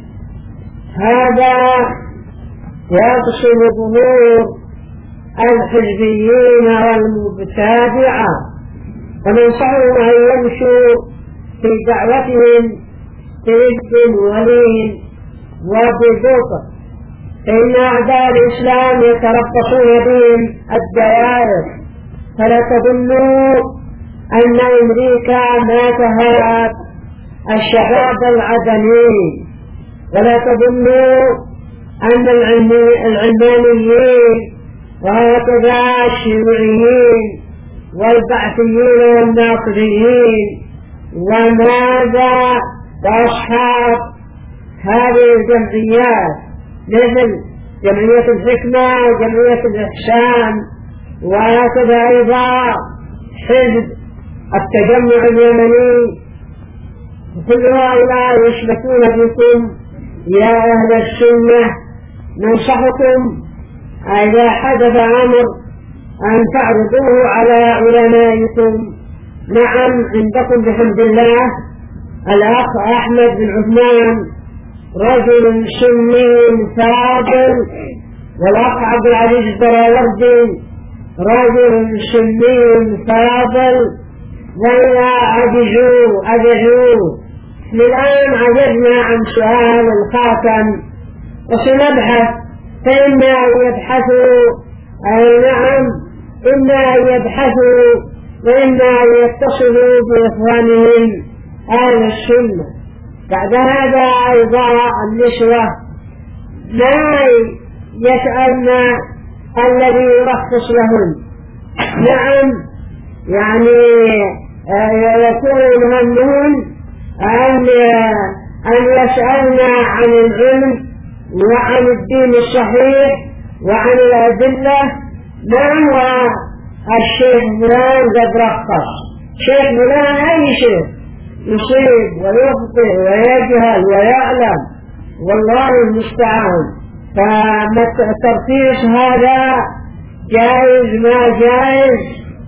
هذا يقصد ظهور الحزبيين والمبتدعة، فننصحهم أن يمشوا في دعوتهم برفق ولين وبلطف، فإن أعداء الإسلام يتربصون بهم الدوائر. فلا تظنوا أن أمريكا ما تهاب الشباب العدمي، ولا تظنوا أن العلمانيين وهكذا الشيوعيين والبعثيين والناصريين وماذا وأصحاب هذه الجمعيات مثل جمعية الحكمة وجمعية الإحسان، وهكذا أيضا حزب التجمع اليمني، كل هؤلاء يشبكون بكم يا أهل السنة. ننصحكم إذا حدث أمر أن تعرضوه على علمائكم. نعم، عندكم بحمد الله الأخ أحمد بن عثمان رجل سني فاضل، والأخ عبد العزيز الدراوردي رجل سني فاضل، وإذا عجزوا الآن عجزنا عن سؤال الخاتم وسنبحث، فإما أن يبحثوا نعم إما أن يبحثوا وإما أن يتصلوا بإخوانهم أهل السنة. بعد هذا أيضا النسوة لا يسألنا الذي يرخص لهم، نعم يعني يكون همهم أن يسألنا عن العلم وعن الدين الصحيح وعن الأدلة. ما هو الشيخ فلان قد رخص، شيخ فلان أي شيخ يصيب ويخطئ ويجهل ويعلم، والله المستعان. فالترخيص هذا جائز ما جائز،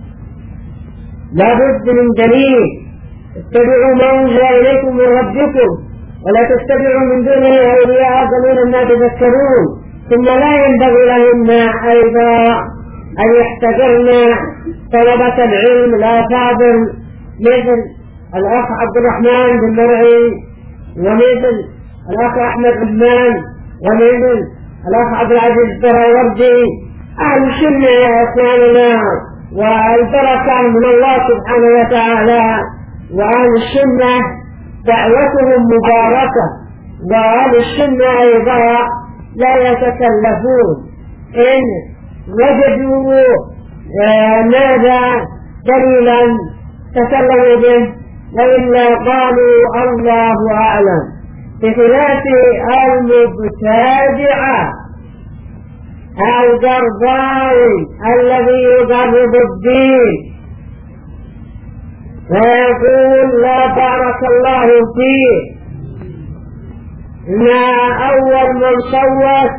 لابد من دليل. اتبعوا ما أنزل إليكم من ربكم ولا تتبعوا من دونه أولياء قليلا ما تذكرون. ثم لا ينبغي لهن أيضا أن يحتقرن طلبة العلم الأفاضل مثل الأخ عبد الرحمن بن مرعي ومثل الأخ أحمد عثمان ومثل الأخ عبد العزيز الدراوردي. أهل السنة يا إخواننا، والبركة من الله سبحانه وتعالى، وأهل السنة دعوتهم مباركة، وأهل السنة أيضا لا يتكلفون إن وجدوا ماذا دليلا تكلموا به، وإلا قالوا الله أعلم، بخلاف المبتدعة القرضاوي الذي يقرب الدين ويقول لا بارك الله فيه. ما أول من صوت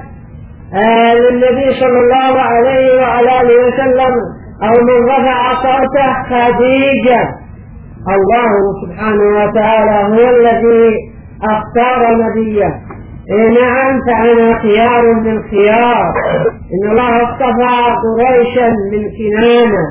للنبي صلى الله عليه وعلى آله وسلم أو من رفع صوته خديجة. الله سبحانه وتعالى هو الذي اختار نبيه. نعم، فأنا خيار من خيار. إن الله اصطفى قريشا من كنانة،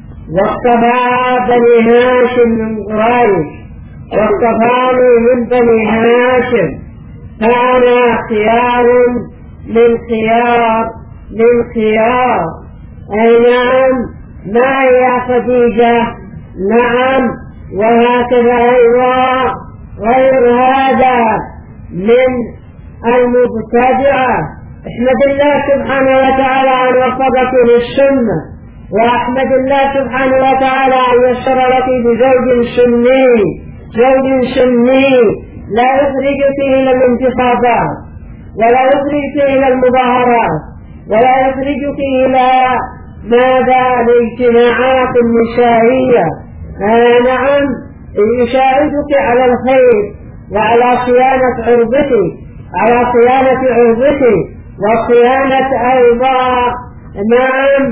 واصطفى بني هاشم من قريش، واصطفاني من بني هاشم، فأنا خيار من خيار من خيار. أي نعم، ما هي خديجة؟ نعم، وهكذا أيضا غير هذا من المبتدعة. احمد الله سبحانه وتعالى أن وفقك للسنة، وأحمد الله سبحانه وتعالى أن يسر لك بزوج سني، زوج سني لا يخرجك إلى الانتخابات، ولا يخرجك إلى المظاهرات، ولا يخرجك إلى ماذا الاجتماعات النسائية. نعم، يساعدك على الخير وعلى صيانة عرضتك، على صيانة عرضتك وصيانة أيضا نعم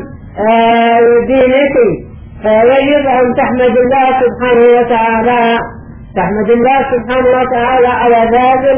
دينك. فيجب أن تحمد الله سبحانه وتعالى، تحمد الله سبحانه وتعالى على ذلك.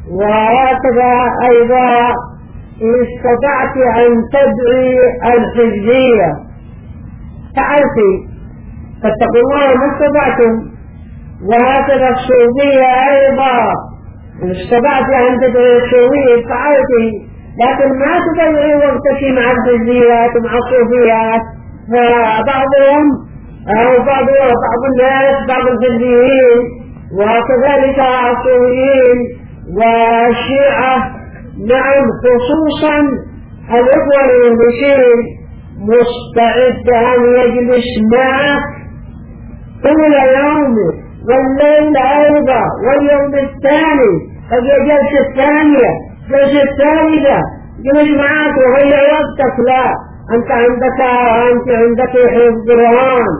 وهكذا أيضا إن استطعت أن تدعي الحزبية فعلت، فاتقوا الله ما استطعتم. وهكذا الصوفية أيضا إن استطعت أن تدعي الصوفية فعلت، لكن ما تدعي وقتك مع الحزبيات ومع الصوفيات. فبعضهم أو بعض الناس، بعض الحزبيين وكذلك الصوفيين والشيعة، نعم خصوصا الإخوة المسلمين، مستعد أن يجلس معك طول يوم والليل أيضا واليوم الثاني، الجلسة الثانية، الجلسة الثالثة، جلس معك وغير وقتك. لا، أنت عندك حفظ قرآن،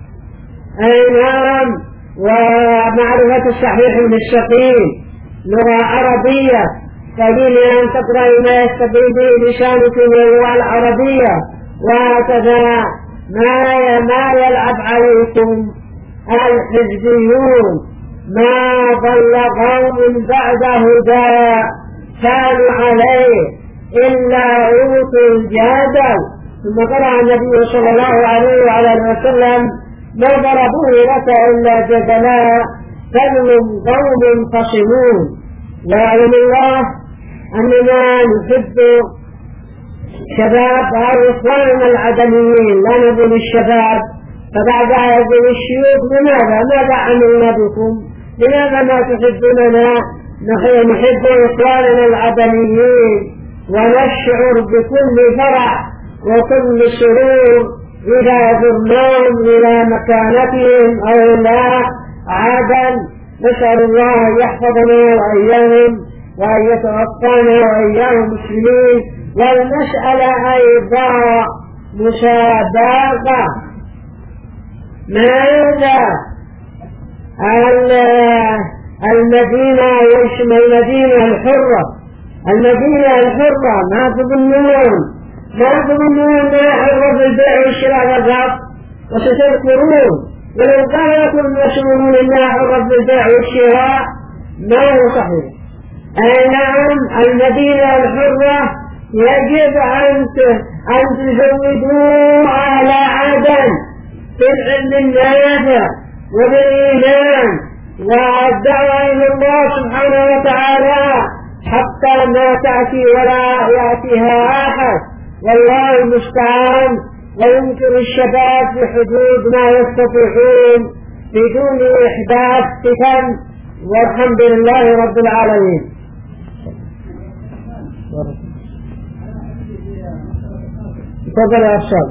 أي نعم، ومعرفة الصحيح من السقيم، لغة عربية، فدين أن تقرأ ما يستطيع به لسانك من اللغة العربية. وهكذا ما يلعب عليكم الحزبيون. ما ضل قوم بعد هدى كانوا عليه إلا أوتوا الجدل. ثم قرأ النبي صلى الله عليه وعلى آله وسلم ما ضربوه لك إلا جدلا. تظلم قوم خصمون. ويعلم الله أننا نحب شباب إخواننا العدميين، لا نقول الشباب، فبعدها يقول الشيوخ ماذا عملنا بكم؟ لماذا ما تحبوننا؟ نحب إخواننا العدميين ونشعر بكل فرح وكل سرور إذا زرناهم إلى مكانتهم أو إلى عدن. نسأل الله أن يحفظنا وإياهم وأن يتوفانا وإياهم مسلمين. والمسألة أيضا مسابقة. ماذا المدينة الحرة ما تظنون ما حرة بالبيع والشراء والربط، وستذكرون ولو كان لكم المسؤولون انها حرة بالبيع والشراء ما هو صحيح. أي نعم، المدينة الحرة يجب أن تزودوا على عدن بالعلم النافع وبالإيمان والدعوة إلى الله سبحانه وتعالى حتى ما تأتي ولا يأتيها أحد، والله المستعان. ويمكن الشباب بحدود ما يستطيعون بدون إحداث فتن، والحمد لله رب العالمين. تفضل يا أستاذ.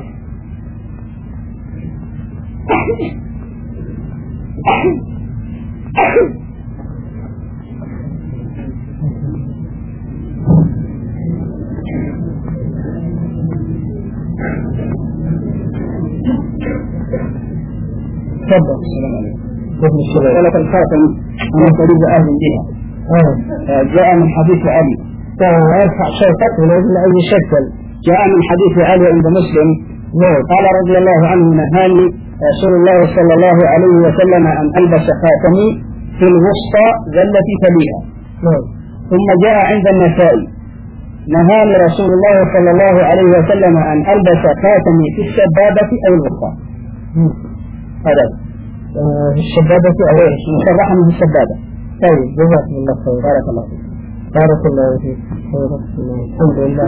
تفضل. السلام عليكم. ولك الخاتم من طريق أهل بها. جاء من حديث علي. ارفع صوتك ولازم أي شكل. جاء من حديث علي عند مسلم قال رضي الله عنه: نهاني رسول الله صلى الله عليه وسلم أن ألبس خاتمي في الوسطى التي تليها. ثم جاء عند النسائي: نهاني رسول الله صلى الله عليه وسلم أن ألبس خاتمي في السبابة أو الوسطى. هذا السبابة أو شرحنا في السبابة. طيب، جزاكم الله خير. بارك الله فيك. بارك الله فيك. الحمد لله.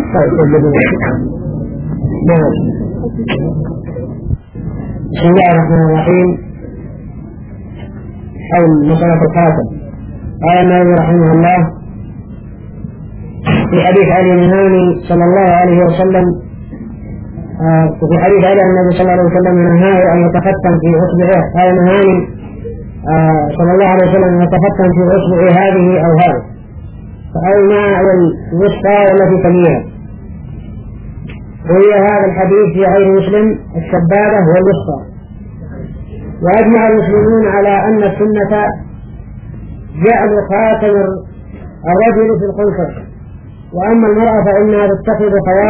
بسم الله الرحمن الرحيم. حول مسألة الخاتم. قال النبي رحمه الله في حديث علي النهاني صلى الله عليه وسلم، في حديث علي النبي صلى الله عليه وسلم نهاه أن يتختم في أصبعه. قال نهاني صلى الله عليه وسلم أن يتختم في أصبعه هذه أو هذه، فأي مع الوسطى التي تليها. وهي هذا الحديث في غير مسلم السبابة والوسطى. وأجمع المسلمون على أن السنة جعل خاتم الرجل في الخنصر، وأما المرأة فإنها تتخذ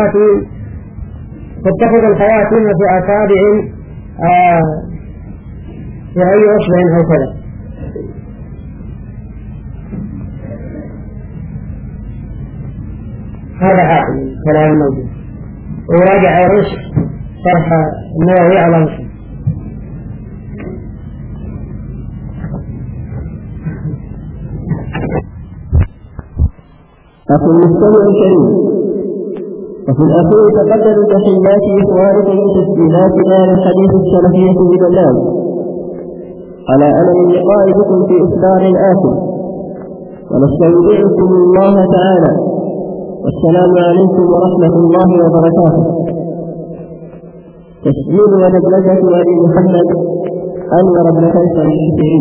الخواتم في أصابع في أي أصبع أو كذا. هذا عاقل كلام موجود، وراجع رشد شرح النووي على مسلم. أخي المستمع الكريم، وفي الأخير تقدم تحيات إخوانكم من تسجيلاتنا للحديث السلفية ببلاد، على أمل اللقاء بكم في إصدار آخر، ونستودعكم الله تعالى، والسلام عليكم ورحمة الله وبركاته. تسجيل ودبلجة أبي محمد أنور بن فيصل الشافعي.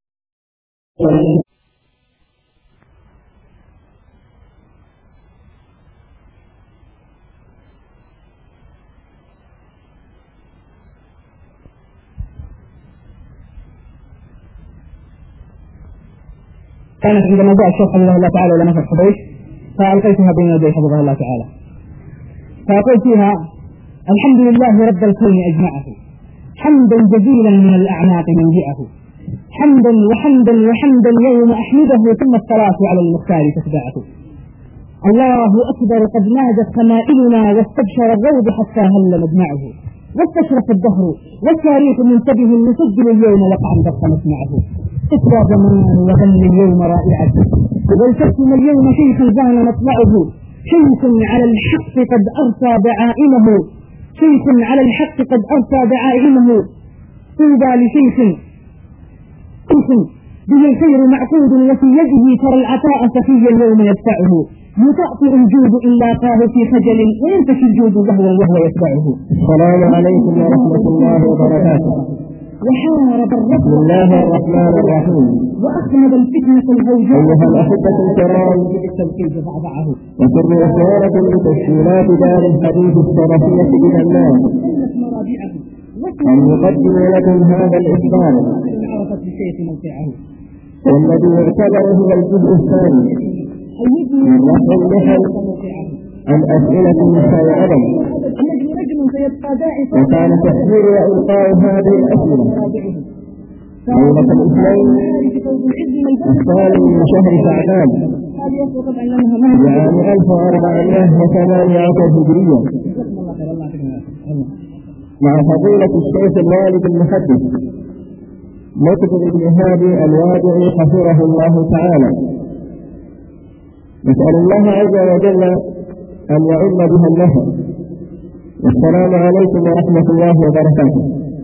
كانت عندما جاء الشيخ حفظه الله تعالى إلى مصر الحبيش، فألقيتها بين يدي حفظه الله تعالى، فأقول فيها: الحمد لله رب الكون أجمعه، حمدا جزيلا من الأعناق منجئه، حمدا وحمدا وحمدا يوم أحمده، ثم الصلاة على المختار تتبعه. الله أكبر، قد نادت خمائلنا واستبشر الروض حتى هل مجمعه، واستشرف الدهر والتاريخ منتبه يسجل اليوم وقعا قد نسمعه. تسوى زمان وغني اليوم رائعته ولتسم اليوم شيخ البان مطلعه. شيخ على الحق قد أرسى دعائمه شيخ على الحق قد أرسى دعائمه. طوبى لشيخ به الخير معقود وفي يده ترى العطاء سخيا اليوم يدفعه. يطأطئ الجود إلا قاه في خجل وينتشي الجود وهو يتبعه. السلام عليكم ورحمة الله وبركاته. وحارب الرب بسم الله الرحمن الرحيم. وأخمد الفتنة الهوجاء أيها الأحبة الكرام، بالتوحيد فأضعه. وسر إشارة لتشكيلات دار الحديث السلفية إلى الناس أن يقدم لكم هذا الإخبار والذي يعتبر هو الجزء الثاني من رفع النحل عن أسئلة النساء أبدا. وكان تحذير وإلقاء هذه الأسئلة ليلة الاثنين الثاني من شهر شعبان لعام 1418 هجريا مع فضيلة الشيخ الوالد المحدث مقبل بن هادي الوادعي حفظه الله تعالى. نسأل الله عز وجل أن يعم بها النهر. والسلام عليكم ورحمة الله وبركاته.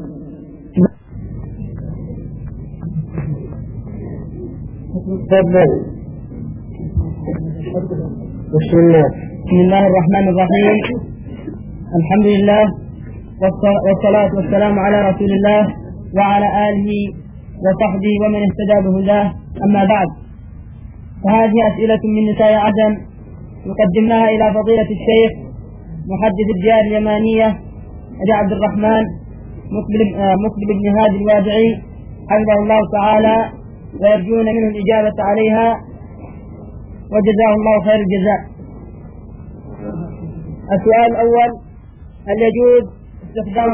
بسم الله الرحمن الرحيم. الحمد لله والصلاة والسلام على رسول الله وعلى آله وصحبه ومن اهتدى بهداه. أما بعد، فهذه أسئلة من نساء عدن يقدمناها إلى فضيلة الشيخ محدث الديار اليمانية أبي عبد الرحمن مقبل بن هادي الوادعي حفظه الله تعالى، ويرجون منه الإجابة عليها وجزاه الله خير الجزاء. السؤال الأول: هل يجوز استخدام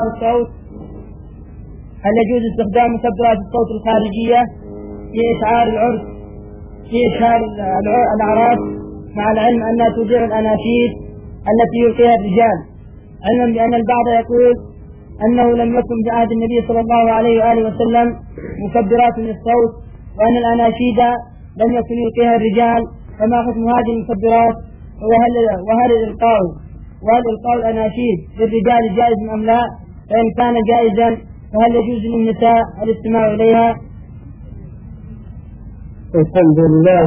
مكبرات الصوت الخارجية في إشعار العرس الأعراس، مع العلم أنها تذيع الأناشيد التي يلقيها الرجال، علما بأن البعض يقول أنه لم يكن في عهد النبي صلى الله عليه وآله وسلم مكبرات للصوت، وأن الأناشيد لم يكن يلقيها الرجال، فما حكم هذه المكبرات؟ وهل إلقاء الأناشيد للرجال جائز أم لا؟ فإن كان جائزا فهل يجوز للنساء الاستماع إليها؟ الحمد لله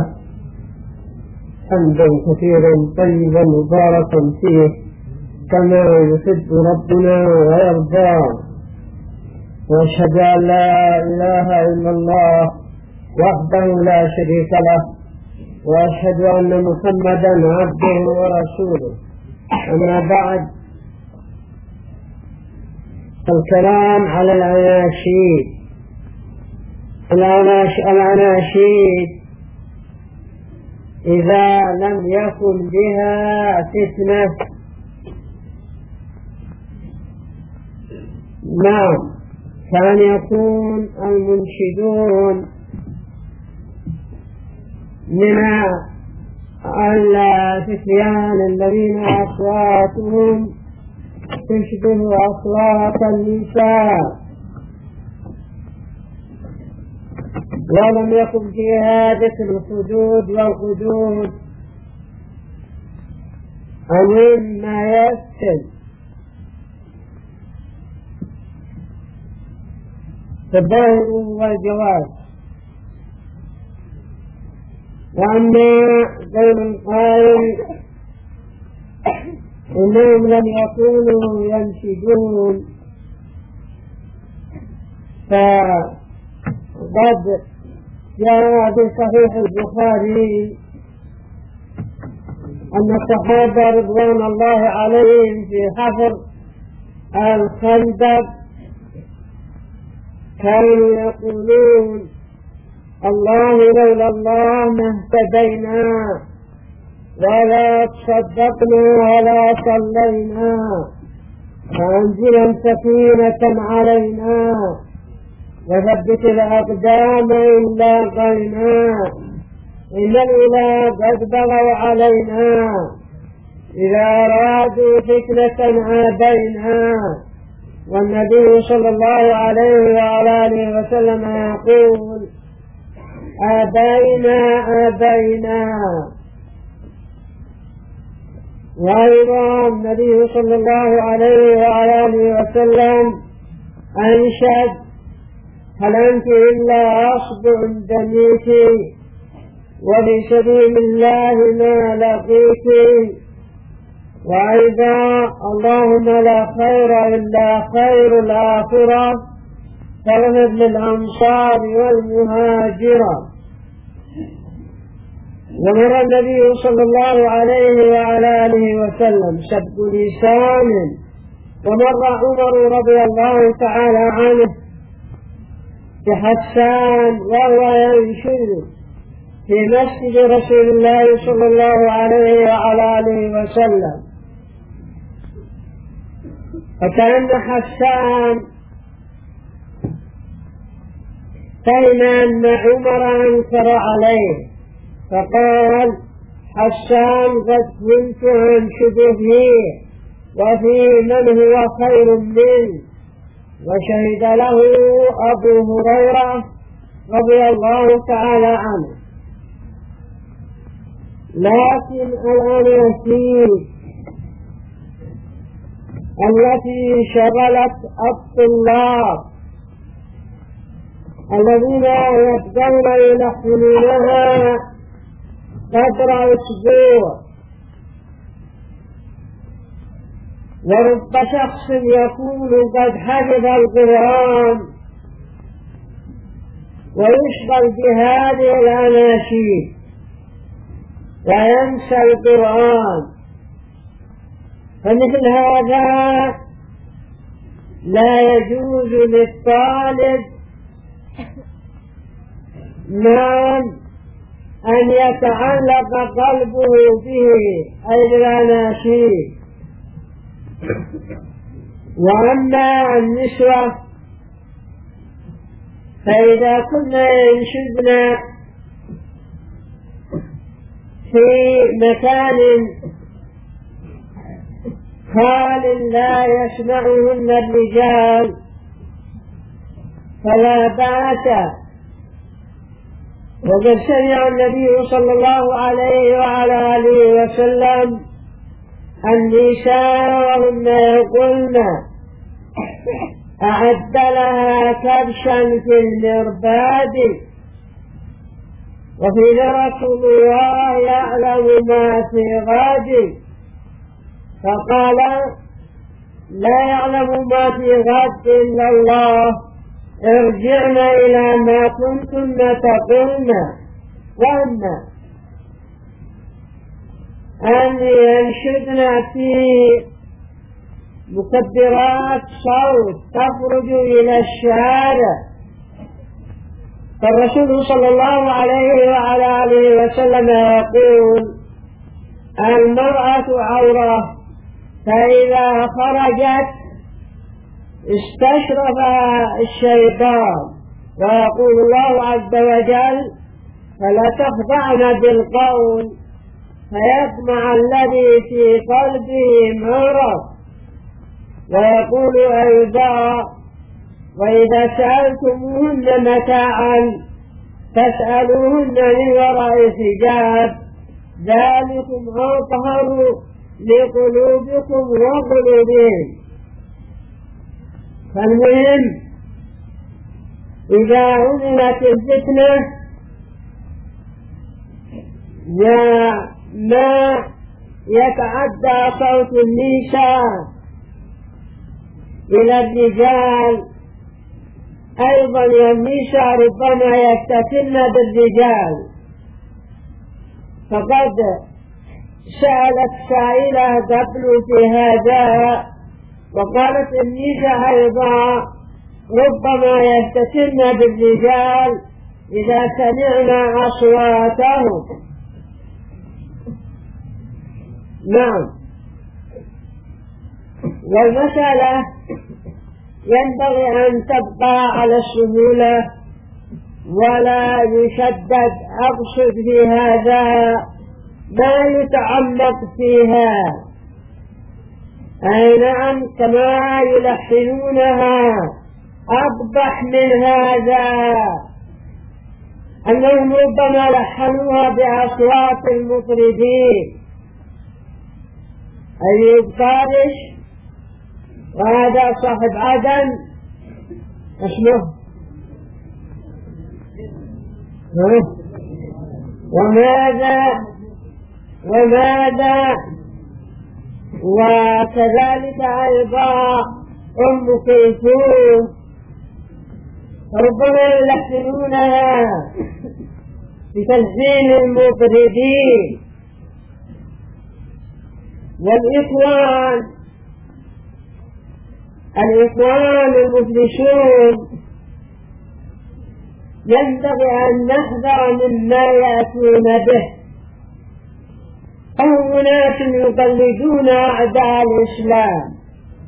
حمدا كثيرا طيبا مباركا فيه كما يحب ربنا ويرضى، واشهد ان لا اله الا الله وحده لا شريك له، واشهد ان محمدا عبده ورسوله. اما بعد، الكلام على الأناشيد إذا لم يكن بها فتنة كان يكون المنشدون من الفتيان الذين أصواتهم تشبه أصوات النساء، ولم يكن فيها ذكر الحدود والحدود أو مما يسكن الظاهر والجواز. وأما قول القائل إنهم لم يكونوا ينشدون، فقد جاء في صحيح البخاري أن الصحابة رضوان الله عليهم في حفر الخندق كانوا يقولون: الله لولا الله ما اهتدينا ولا تصدقنا ولا صلينا، فأنزلا سكينة علينا وثبت الأقدام إن لاقينا، إن الإله قد بغوا علينا، إذا أرادوا فتنة عادينا، والنبي صلى الله عليه وعلى آله وسلم يقول أبينا. وأيضا النبي صلى الله عليه وعلى آله وسلم أنشد هل أنت إلا أصبع دميك وفي سبيل الله ما لقيت. وأيضا اللهم لا خير إلا خير الآخرة فاغفر للأنصار والمهاجرة. ومر النبي صلى الله عليه وعلى آله وسلم سب لسان، ومر عمر رضي الله تعالى عنه بحسان وهو ينشد في مسجد رسول الله صلى الله عليه وعلى آله وسلم، فكأن حسان فهم أن عمر أنكر عليه فقال حسان قد كنت أنشد فيه وفي من هو خير منه. وشهد له أبو هريرة رضي الله تعالى عنه. لكن الأناشيد التي شغلت الطلاب الذين يبدون يلحنونها قدر أسبوع، ورب شخص يكون قد حفظ القرآن ويشغل بهذه الأناشيد وينسى القرآن، فمثل هذا لا يجوز للطالب أن يتعلق قلبه به أي الأناشيد. وأما النسوة فإذا كنا ينشدن في مكان خال لا يسمعهن الرجال فلا بأس. وقد سمع النبي صلى الله عليه وعلى آله وسلم النساء وهن يقولن أعد لها كبشا في المرباد وفي رسول الله يعلم ما في غد، فقال لا يعلم ما في غد إلا الله، ارجعن إلى ما كنتن تقولن. وأما أن ينشدن في مكبرات صوت تخرج إلى الشارع، فالرسول صلى الله عليه وعلى آله وسلم يقول المرأة عورة، فإذا خرجت استشرف الشيطان، ويقول الله عز وجل فلا تخضعن بالقول فيطمع الذي في قلبه مرض. ويقول أيضا وإذا سألتموهن متاعا فاسألوهن من وراء حجاب ذلكم أطهر لقلوبكم وقلوبهم. فالمهم إذا عملت الفتنة وما يتعدى صوت النساء إلى الرجال، أيضا النساء ربما يفتتن بالرجال. فقد سألت سائلة قبل في هذا وقالت النساء أيضا ربما يفتتن بالرجال إذا سمعنا أصواتهم. نعم، والمسألة ينبغي أن تبقى على السهولة ولا يشدد. أقصد في هذا ما يتعمق فيها، أي نعم كما يلحنونها. أقبح من هذا أنهم ربما لحنوها بأصوات المطربين. أيوب قادش وهذا صاحب عدن اسمه وماذا وكذلك أيضا أم كلثوم ربما يلحنونها بتلحين المطربين. الإخوان المفلسون ينبغي أن نحذر مما يأتون به. هم أناس يقلدون أعداء الإسلام.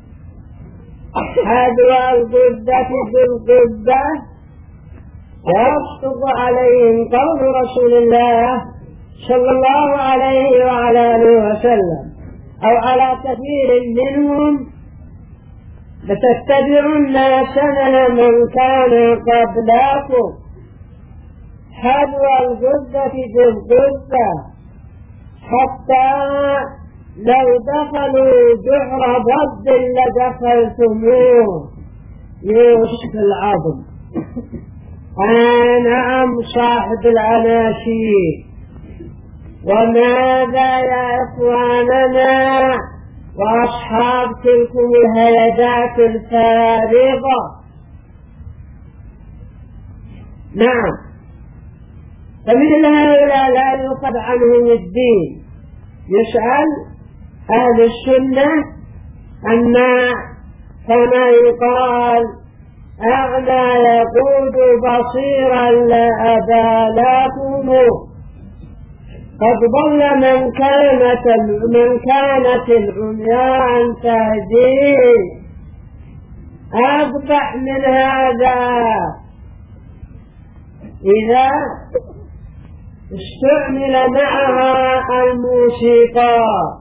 هذا القبة بالقبة يسقط عليهم قول رسول الله صلى الله عليه وعلى آله وسلم أو على كثير منهم لتتبعن سنن من كان قبلكم. حذو القبة بالقبة حتى لو دخلوا جحر ضب لدخلتموه. يوسف العظم. نعم صاحب الأناشيد. وماذا يا إخواننا وأصحاب تلكم الهيدات الفارغة؟ نعم فمثل هؤلاء لا يؤخذ عنهم الدين. يسأل أهل السنة أما كما يقال أعلى يقود بصيرا لا أبا لكم. قد ضل من كانت العميان تهدي. أقبح من هذا إذا استعمل معها الموسيقى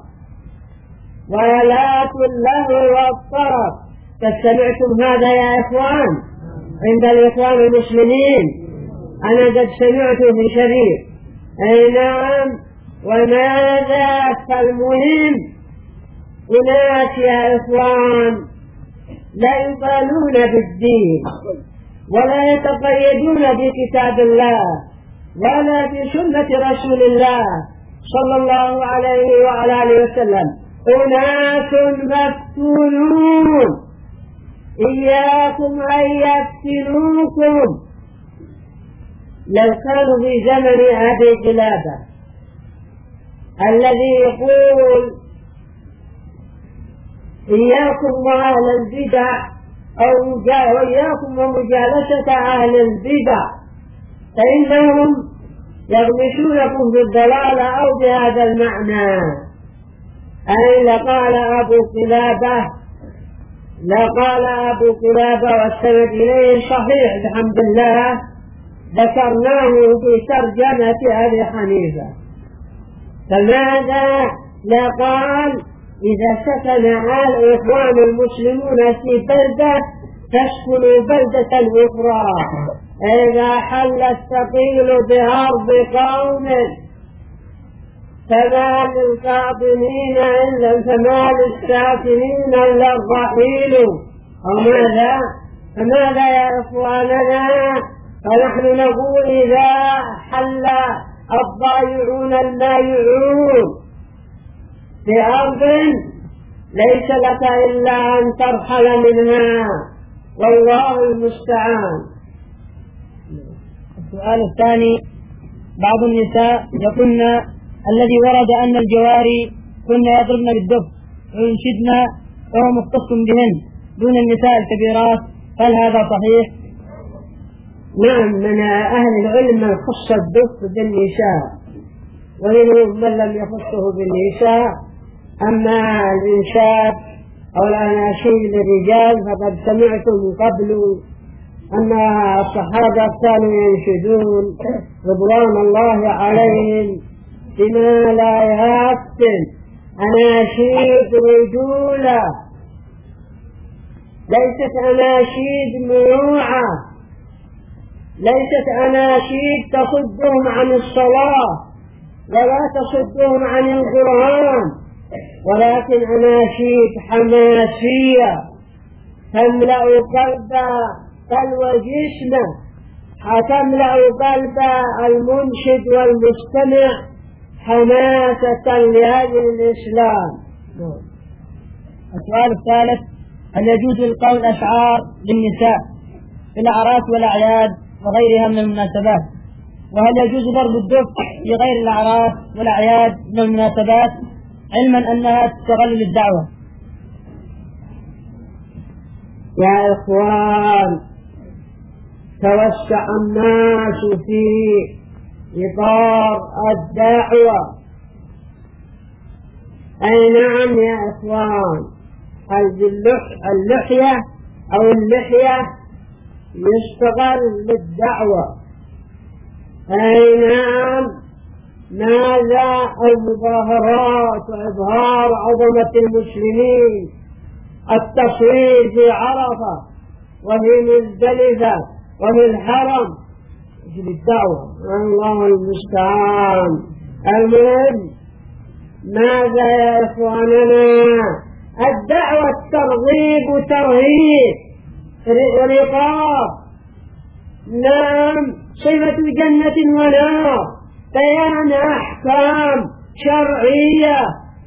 وآلات اللهو والطرب. فسمعتم هذا يا إخوان عند الإخوان المسلمين؟ أنا قد سمعت في شريف. أي نعم. وماذا؟ فالمهم أناس يا إخوان لا يبالون بالدين ولا يتقيدون بكتاب الله ولا بسنة رسول الله صلى الله عليه وعلى آله وسلم. أناس مفتونون. إياكم أن يفتنوكم. لو كانوا في زمن أبي قلابة الذي يقول إياكم وأهل البدع أو إياكم ومجالسة أهل البدع فإنهم يغمسونكم بالضلال أو بهذا المعنى. أي لقال أبو قلابة والسند إليه صحيح بحمد الله ذكرناه في ترجمة أبي حنيفة. فماذا؟ لقال إذا سكن الإخوان المسلمون في بلدة تسكن بلدة أخرى. إذا حل الثقيل بأرض قوم فما للقاطنين فما للساكنين إلا الرحيل. وماذا؟ فماذا يا إخواننا؟ فنحن نقول إذا حل الضائعون المائعون في أرض ليس لك إلا أن ترحل منها والله المستعان. السؤال الثاني: بعض النساء يقولن الذي ورد أن الجواري كن يضربن بالدف وينشدن وهو مختص بهن دون النساء الكبيرات، هل هذا صحيح؟ نعم، من أهل العلم من خص الدف بالنساء ومنهم من لم يخصه بالنساء. أما الإنشاد أو الأناشيد للرجال فقد سمعتم قبل أن الصحابة كانوا ينشدون رضوان الله عليهم بما لا يحسن أناشيد رجولة، ليست أناشيد مروعة، ليست أناشيد تصدهم عن الصلاة ولا تصدهم عن القرآن، ولكن أناشيد حماسية تملأ قلب جسمه، تملأ قلب المنشد والمستمع حماسة لأجل الإسلام. السؤال الثالث: هل يجوز إلقاء الأشعار للنساء في الأعراس والأعياد وغيرها من المناسبات؟ وهل يجوز ضرب الدف في غير الأعراس والأعياد من المناسبات، علما أنها تستغل للدعوة؟ يا إخوان، توسع الناس في إطار الدعوة. أي نعم يا إخوان، اللحية أو اللحية يشتغل للدعوة. أي نعم، ماذا المظاهرات وإظهار عظمة المسلمين، التصوير في عرفة وفي مزدلفة وفي الحرم في الدعوة، الله المستعان. المهم ماذا يا إخواننا؟ الدعوة ترغيب وترهيب ورقاب، نعم، صفة جنة ونار، بيان أحكام شرعية.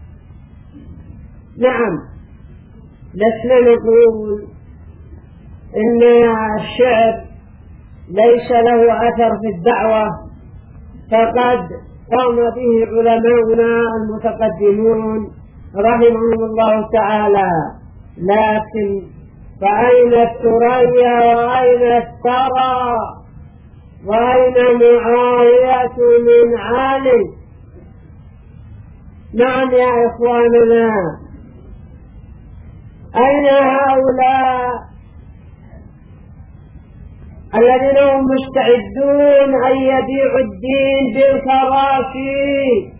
نعم، لسنا نقول إن الشعر ليس له أثر في الدعوة، فقد قام به علماؤنا المتقدمون رحمهم الله تعالى، لكن فأين الثريا وأين الثرى وأين معاوية من علي؟ نعم يا إخواننا، أين هؤلاء الذين هم مستعدون أن يبيعوا الدين بالكراسي؟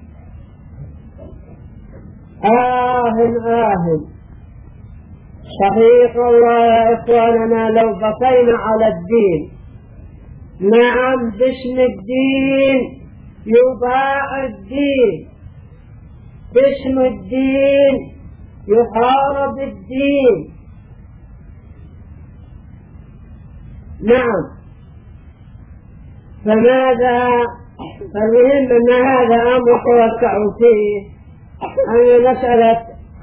صحيح والله يا إخواننا، لو بقينا على الدين، نعم، باسم الدين يباع الدين، باسم الدين يحارب الدين. نعم، فماذا؟ فالمهم أن هذا أمر توسع فيه، أن مسألة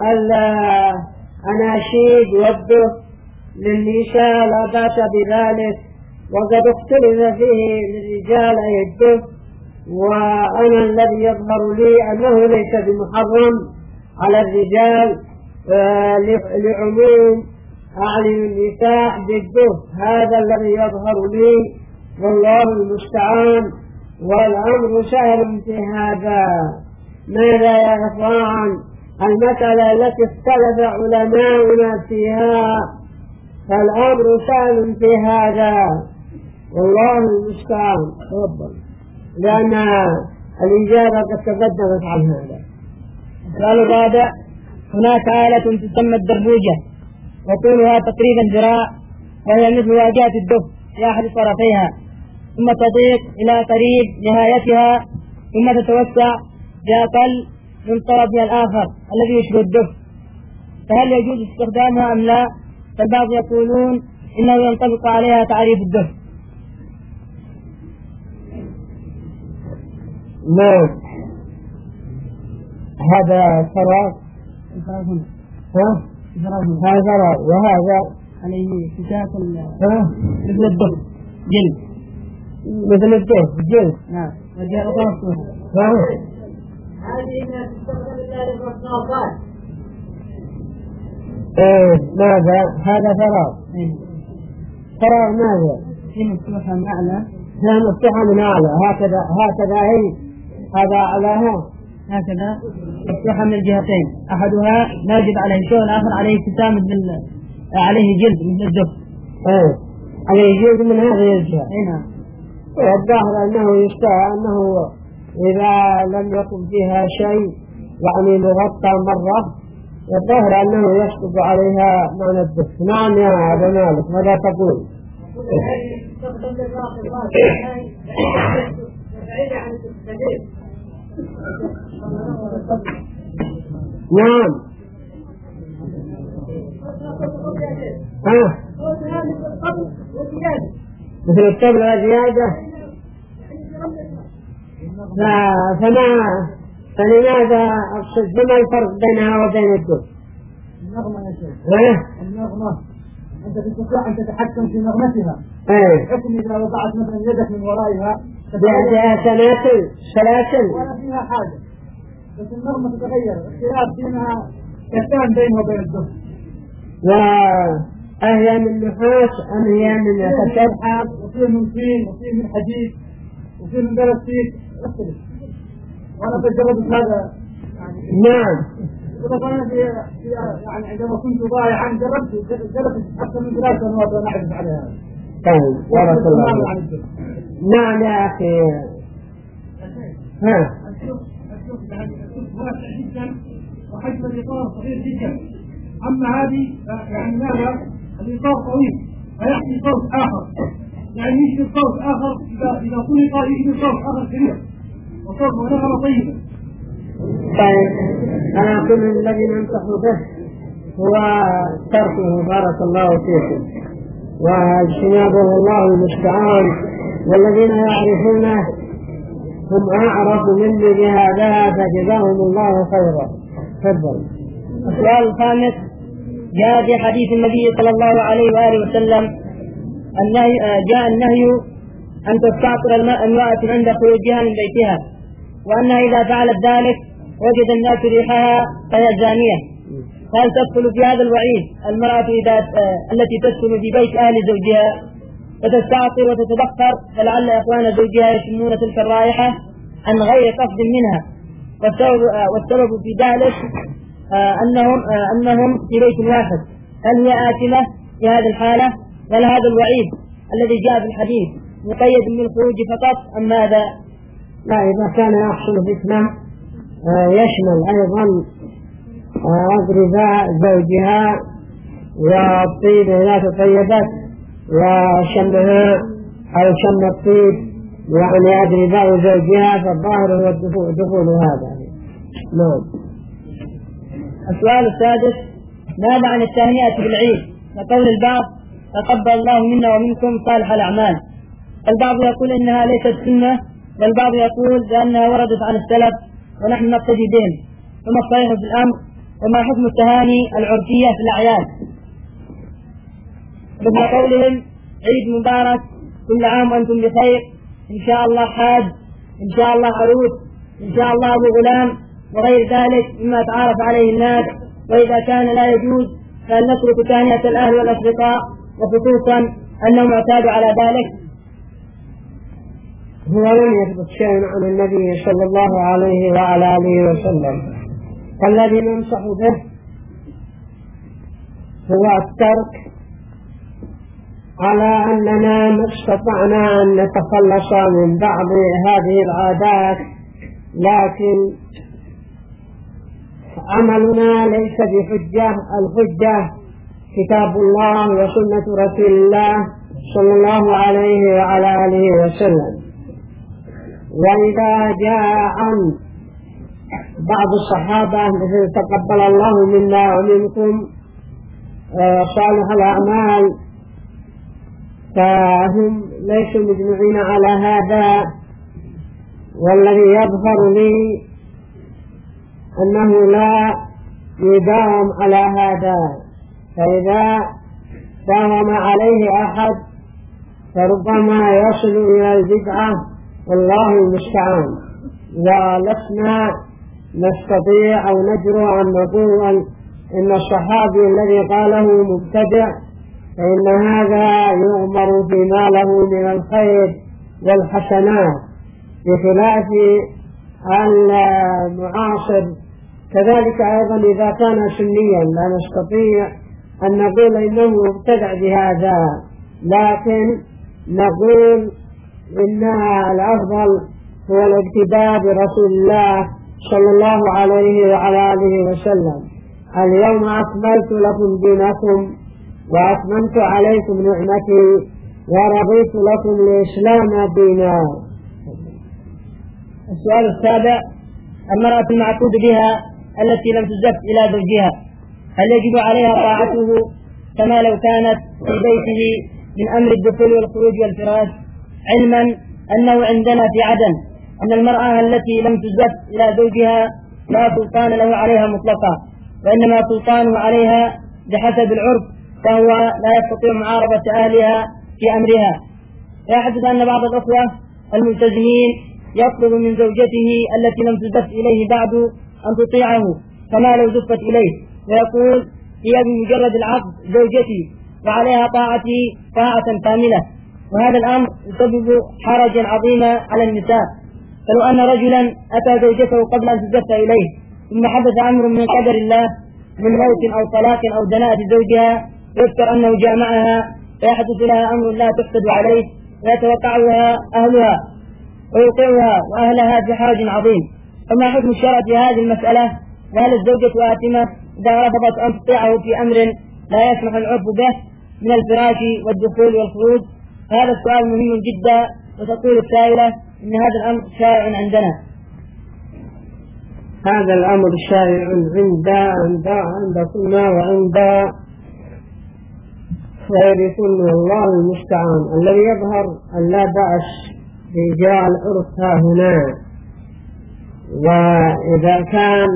الأناشيد والدف للنساء لا بأس بذلك، وقد اختلف فيه للرجال أي الدف، وأنا الذي يظهر لي أنه ليس بمحرم على الرجال لعموم أعلم النساء بالدف، هذا الذي يظهر لي، والله المستعان، والأمر سهل في هذا. ماذا يا إخوان؟ المسألة التي اختلف علماؤنا فيها، فالأمر سهل في هذا، والله المستعان. تفضل، لأن الإجابة قد تقدمت عن هذا. السؤال الرابع: هناك آلة تسمى الدربوجة، وطولها تقريبا ذراع، وهي مثل واجهة الدف في أحد طرفيها، ثم تضيق إلى قريب نهايتها، ثم تتوسع بأقل من طرفها الآخر الذي يشبه الدف، فهل يجوز استخدامها أم لا؟ فالبعض يقولون إنه ينطبق عليها تعريف الدف. نعم، هذا فراغ، هذا فراغ، وهذا عليه كتاب مثل الدف جلد، مثل الدف جلد. نعم، وجاء أطاف. هذه ما تستخدم للرصاصات. ماذا؟ هذا فراغ. فراغ ماذا؟ في مفتوحة من أعلى، هي مفتوحة من أعلى، هكذا هي، هذا أعلاها، هكذا مفتوحة من الجهتين، أحدها ناجب عليه شيء، والآخر عليه كتاب عليه جلد مثل الدف. عليه جلد من هذه الجهة. نعم. والظاهر أنه يشتهى أنه إذا لم يكن فيها شيء يعني مغطى مرة، والظاهر أنه يسقط عليها معنى الدف. نعم يا أبا مالك، ماذا تقول؟ نعم. مثل الطبل والزيادة. فلماذا أقصد بما الفرق بينها وبين الدف؟ النغمة يا شيخ. النغمة أنت تستطيع أن تتحكم في نغمتها. حكم إذا وضعت مثلا يدك من ورائها فيها سلاسل ولا فيها حاجة، بس النغمة تتغير، اختلاف بينها كتان بينه وبين الدف. وأهي من نحاس أم هي من خشب؟ وفيه من طين وفيه من حديد وفيه من بلاستيك، اختلف. وأنا تجربت هذا يعني. نعم. يعني عندما كنت ضايعا جربت أكثر من 3 سنوات وأنا أعرف عليها. طيب بارك الله فيك. نعم يا أخي. الشوف يعني واسع جدا وحجم الإطار صغير جدا. أما هذه يعني ماذا؟ الإطار طويل فيحمي صوت آخر، يعني يجي صوت آخر إذا طلق يجي صوت آخر كبير وصوت ونغمة طيبة. طيب أنا أقول الذي ننصح به هو تركه بارك الله فيكم واجتنابه الله المستعان، والذين يعرفونه هم أعرف مني بهذا فجزاهم الله خيرا. تفضل. السؤال الخامس: جاء في حديث النبي صلى الله عليه وآله وسلم جاء النهي أن تستعطر المرأة عند خروجها من بيتها، وأنها إذا فعلت ذلك وجد الناس ريحها فهي زانية. هل تدخل في هذا الوعيد المرأة التي تسكن في بيت أهل زوجها فتستعطر وتتبخر فلعل إخوان زوجها يشمون تلك الرائحة عن غير قصد منها، والسبب في ذلك أنهم في بيت واحد؟ هل هي آثمة في هذه الحالة؟ ولا هذا الوعيد الذي جاء في الحديث مقيد بالخروج فقط أم ماذا؟ لا، إذا كان يحصل فتنة يشمل أيضا أقرباء زوجها والطيب إذا تطيبت وشمها أو شم الطيب يعني أقرباء زوجها، فالظاهر هو دخول هذا. نعم. السؤال السادس: ماذا عن التهنئة بالعيد؟ وقول البعض: تقبل الله منا ومنكم صالح الأعمال. البعض يقول إنها ليست سنة، والبعض يقول بأنها وردت عن السلف ونحن نقتدي بهم. فما الصحيح في الأمر؟ وما حكم التهاني العرفية في الأعياد؟ مثل قولهم: عيد مبارك، كل عام وأنتم بخير، إن شاء الله حاج، إن شاء الله عروس، إن شاء الله أبو غلام، وغير ذلك مما تعارف عليه الناس. وإذا كان لا يجوز فهل نترك تهنئة الأهل والأصدقاء، وخصوصا أنهم اعتادوا على ذلك؟ هو لم يثبت شيء عن النبي صلى الله عليه وعلى آله وسلم، فالذي ننصح به هو الترك على أننا ما استطعنا أن نتخلص من بعض هذه العادات، لكن عملنا ليس بحجة. الحجة كتاب الله وسنة رسول الله صلى الله عليه وعلى آله وسلم. وإذا جاء عن بعض الصحابة مثل تقبل الله منا ومنكم صالح الأعمال، فهم ليسوا مجمعين على هذا، والذي يظهر لي أنه لا يداوم على هذا، فإذا داوم عليه أحد فربما يصل إلى البدعة، والله المستعان. ولسنا نستطيع أو نجرؤ أن نقول إن الصحابي الذي قاله مبتدع، فإن هذا يؤمر بما له من الخير والحسنات، بخلاف المعاصر. كذلك أيضا إذا كان سنيا لا نستطيع أن نقول إنه مبتدع بهذا، لكن نقول إن الأفضل هو الاقتداء برسول الله صلى الله عليه وعلى آله وسلم: اليوم أكملت لكم دينكم وأتممت عليكم نعمتي ورضيت لكم الإسلام دينا. السؤال السابع: المرأة المعقود بها التي لم تزف إلى زوجها، هل يجب عليها طاعته كما لو كانت في بيته من أمر الدخول والخروج والفراش، علما أنه عندنا في عدن أن المرأة التي لم تزف إلى زوجها لا سلطان له عليها مطلقا، وإنما سلطانه عليها بحسب العرف، فهو لا يستطيع معارضة أهلها في أمرها. يحدث أن بعض الأخوة الملتزمين يطلب من زوجته التي لم تزف إليه بعد أن تطيعه كما لو زفت إليه، ويقول: هي بمجرد العقد زوجتي وعليها طاعتي طاعة كاملة. وهذا الأمر يسبب حرجا عظيما على النساء، فلو أن رجلا أتى زوجته قبل أن تزف إليه ثم حدث أمر من قدر الله من موت أو طلاق أو دناءة زوجها، يذكر أنه جامعها فيحدث لها أمر لا تحسد عليه ويتوقعها أهلها ويوقعها وأهلها في حرج عظيم. فما حكم الشرع في هذه المسألة؟ وهل الزوجة آثمة إذا رفضت أن تطيعه في أمر لا يسمح العرف به من الفراش والدخول والخروج؟ هذا السؤال مهم جدا. وتقول السائلة إن هذا الأمر شائع عندنا. هذا الأمر شائع عندكما وعند غيركم، والله المستعان. الذي يظهر أن لا بأس بإجراء العرف ها هنا، وإذا كان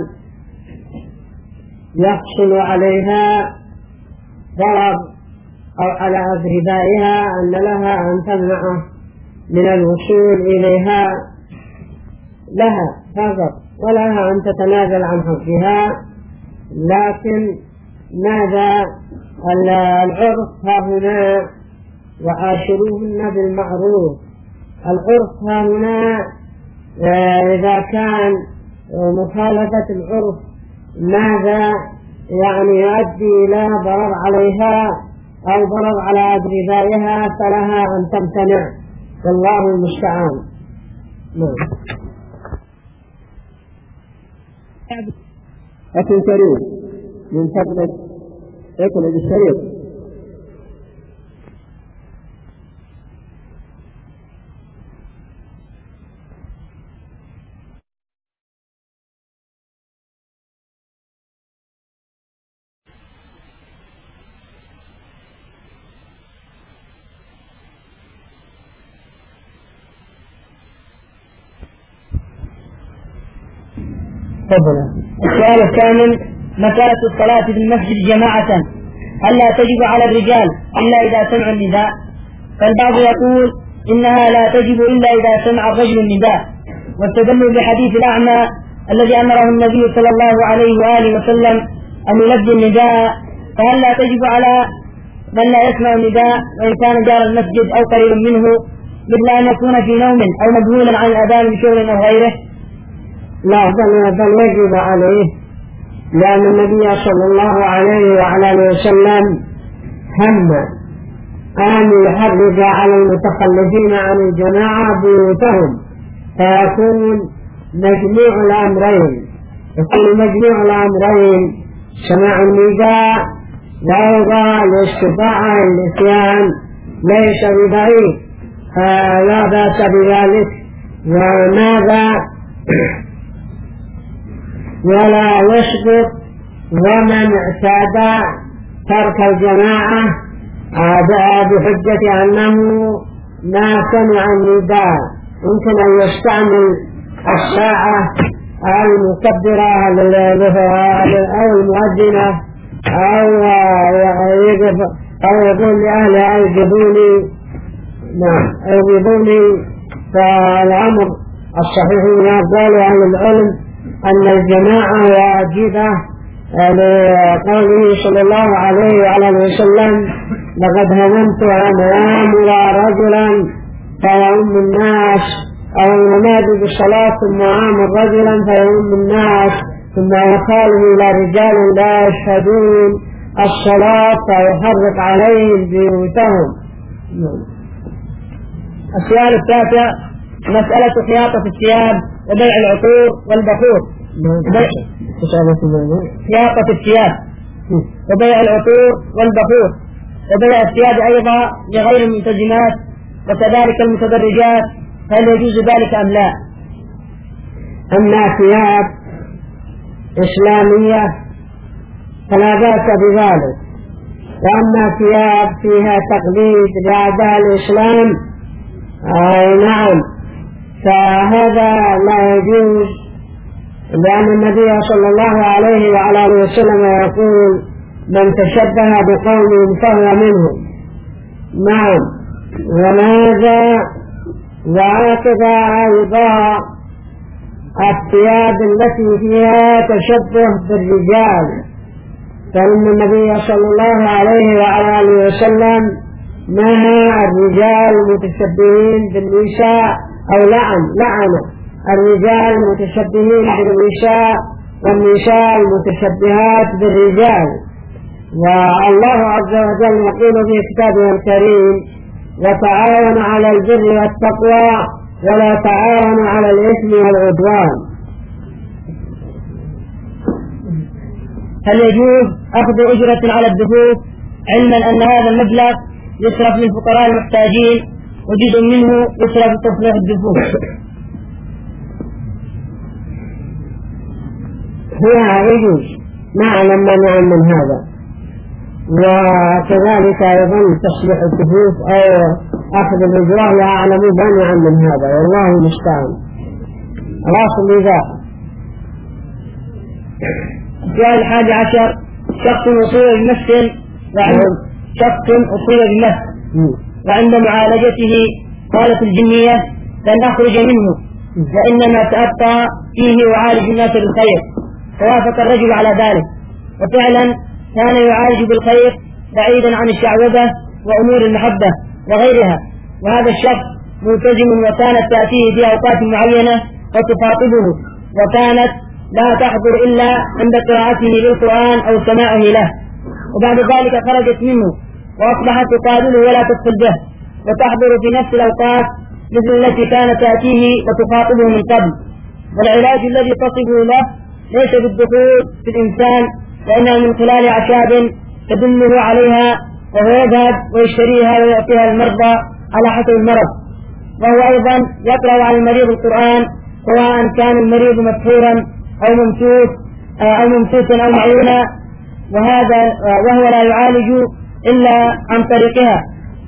يحصل عليها ضرر أو على أقربائها أن لها أن تمنعه من الوصول إليها لها فقط، ولها أن تتنازل عن حقها. لكن ماذا العرف ها هنا؟ وعاشروهن بالمعروف. العرف ها هنا إذا كان مخالفة العرف ماذا يعني يؤدي إلى ضرر عليها أو ضرر على أقربائها، فلها أن تمتنع، والله المستعان. أخي كريم، من فضلك اقلب الشريط. السؤال الثامن: مسألة الصلاة في المسجد جماعة هل لا تجب على الرجال إلا إذا سمعوا النداء؟ فالبعض يقول إنها لا تجب إلا إذا سمع الرجل النداء، واستدلوا بحديث الأعمى الذي أمره النبي صلى الله عليه وآله وسلم أن يلبي النداء. فهل لا تجب على من لا يسمع النداء وإن كان جار المسجد أو قريب منه، مثل أن يكون في نوم أو مذهولا عن الأذان بشغل أو غيره؟ لا، بل يجب عليه، لأن النبي صلى الله عليه وعلى آله وسلم هم أن يحرج على المتخلفين عن الجماعة بيوتهم، فيكون مجموع الأمرين سماع النداء وأيضا الاستطاعة الإتيان ليس ببعيد، فلا بأس بذلك. وماذا ولا يسقط ومن اعتاد ترك الجماعة بحجة أنه ما سمع النداء، يمكن أن يستعمل الساعة المكبرة أو المؤذنة أو يقول لأهلها أوجبوني. فالأمر الصحيح من أقوال أهل العلم أن الجماعة واجبة، لقوله صلى الله عليه وعلى وسلم: لقد هممت أن آمر رجلا فيؤم الناس، أو ينادي بالصلاة ثم آمر رجلا فيؤم الناس، ثم يقاله إلى رجال لا يشهدون الصلاة فيحرق عليهم بيوتهم. السؤال التاسع: مسألة خياطة الثياب وبيع العطور والبخور، سياقة الثياب وبيع العطور والبخور وبيع الثياب أيضا لغير الملتزمات وكذلك المتدرجات، هل يجوز ذلك أم لا؟ أما ثياب إسلامية فلا بأس بذلك، وأما ثياب فيها تقليد لأعداء الإسلام نعم فهذا لا يجوز، لأن النبي صلى الله عليه وعلى آله وسلم يقول من تشبه بقوم فهو منهم. نعم، وماذا وهكذا أيضا الثياب التي فيها تشبه بالرجال، فإن النبي صلى الله عليه وعلى آله وسلم نهى الرجال المتشبهين بالنساء أو لعن الرجال المتشبهين بالنساء والنساء المتشبهات بالرجال. والله عز وجل يقول في كتابه الكريم وتعاونوا على البر والتقوى ولا تعاونوا على الإثم والعدوان. هل يجوز أخذ أجرة على الدفوف علما أن هذا المبلغ يصرف للفقراء المحتاجين وجزء منه يصرف لتصليح الدفوف؟ هو يجوز، ما أعلم مانع من هذا، وكذلك أيضا تصليح الدفوف أو أخذ الأجرة لا أعلم مانعا من هذا، والله المستعان. راس لذا. السؤال 11 شخص أصيب بمس وعند معالجته قالت الجنية لن أخرج منه وإنما سأبقى فيه وعالج الناس بالخير، فوافق الرجل على ذلك، وفعلا كان يعالج بالخير بعيدا عن الشعوذة وأمور المحبة وغيرها، وهذا الشخص ملتزم وكانت تأتيه في أوقات معينة وتخاطبه، وكانت لا تحضر إلا عند قراءته للقرآن أو سماعه له، وبعد ذلك خرجت منه وأصبحت تقابله ولا تدخل به وتحضر في نفس الأوقات مثل التي كانت تأتيه وتخاطبه من قبل. والعلاج الذي تصفه له ليس بالدخول في الإنسان، وإنه من خلال أعشاب تدله عليها وهو يذهب ويشتريها ويعطيها المرضى على حسب المرض، وهو أيضا يقرأ على المريض القرآن سواء كان المريض مسحورا أو ممسوسا أو معيونا، وهو لا يعالج إلا عن طريقها،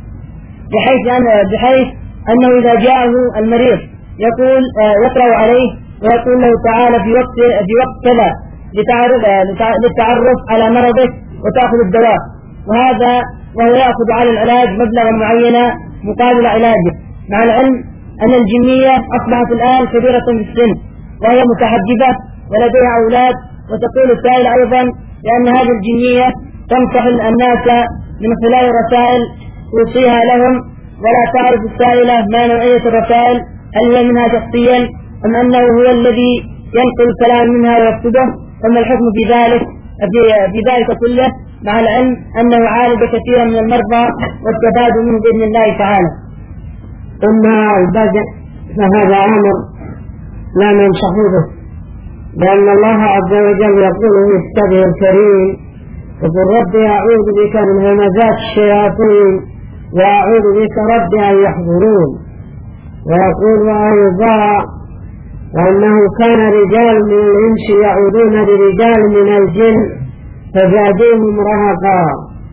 بحيث أنه إذا جاءه المريض يقرأ عليه ويقول له تعالى في وقت كذا للتعرف على مرضك وتأخذ الدواء، وهو يأخذ على العلاج مبلغا معينا مقابل علاجه، مع العلم أن الجنية أصبحت الآن كبيرة في السن وهي متحجبة ولديها أولاد، وتقول السائل أيضا لأن هذه الجنية تنصح الناس من خلال رسائل توصيها لهم، ولا تعرف السائلة ما نوعية الرسائل، هل هي منها شخصيا أم أنه هو الذي ينقل الكلام منها ويكتبه، ثم الحكم في ذلك كله، مع العلم أنه عالج كثيرا من المرضى واستفاد منه بإذن الله تعالى. أما البدء فهذا أمر لا ننصح به، لأن الله عز وجل يقول في كتابه الكريم وقل ربي أعوذ بك من همزات الشياطين وأعوذ بك ربي أن يحضرون، ويقول أيضا وأنه كان رجال من الإنس يعودون برجال من الجن فزادوهم رهقا.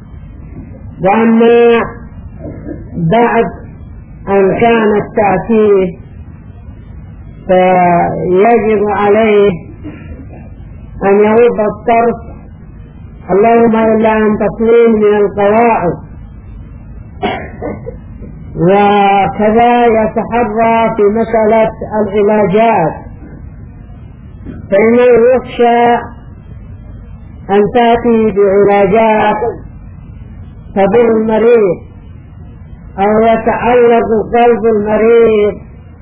وأما بعد أن كان التأكيد فيجب عليه أن يرد الطرف اللهم إلا أن تكون من القواعد، وكذا يتحرى في مسألة العلاجات، فإنه يخشى أن تأتي بعلاجات تضر المريض أو يتعلق قلب المريض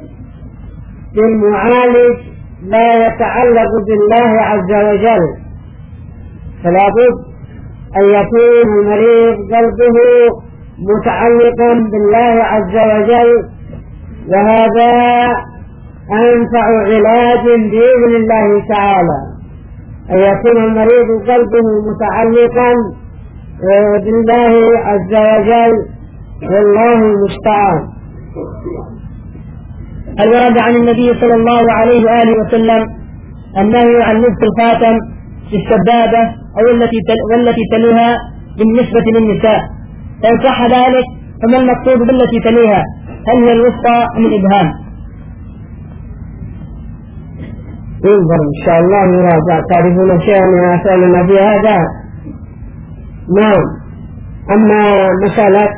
بالمعالج لا يتعلق بالله عز وجل، فلا بد أن يكون المريض قلبه متعلقا بالله عز وجل، وهذا أنفع علاج بإذن الله تعالى، أن يكون المريض قلبه متعلقا بالله عز وجل، والله المستعان. هل ورد عن النبي صلى الله عليه وآله وسلم النهي عن لبس الخاتم للسبابة أو والتي تليها بالنسبة للنساء؟ فإن صح ذلك فما المقصود بالتي تليها؟ هل هي الوسطى أم الإبهام؟ ينظر إن شاء الله يراجع. تعرفون شيئا من أسئلنا في هذا؟ نعم. أما مسألة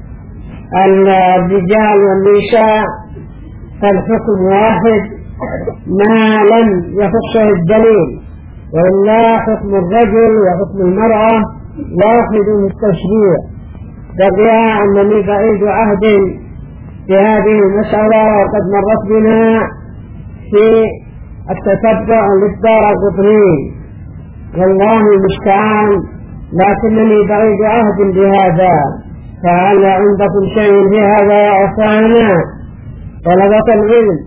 الرجال والنساء فالحكم واحد ما لم يخصه الدليل، وإلا حكم الرجل وحكم المرأة واحد التشريع. بقي أنني بعيد عهد في هذه المسألة، وقد مرت بنا في التتبع للدارقطني، والله المستعان، لكنني بعيد عهد بهذا. فهل عندكم شيء في هذا يا أخوانا طلبة العلم؟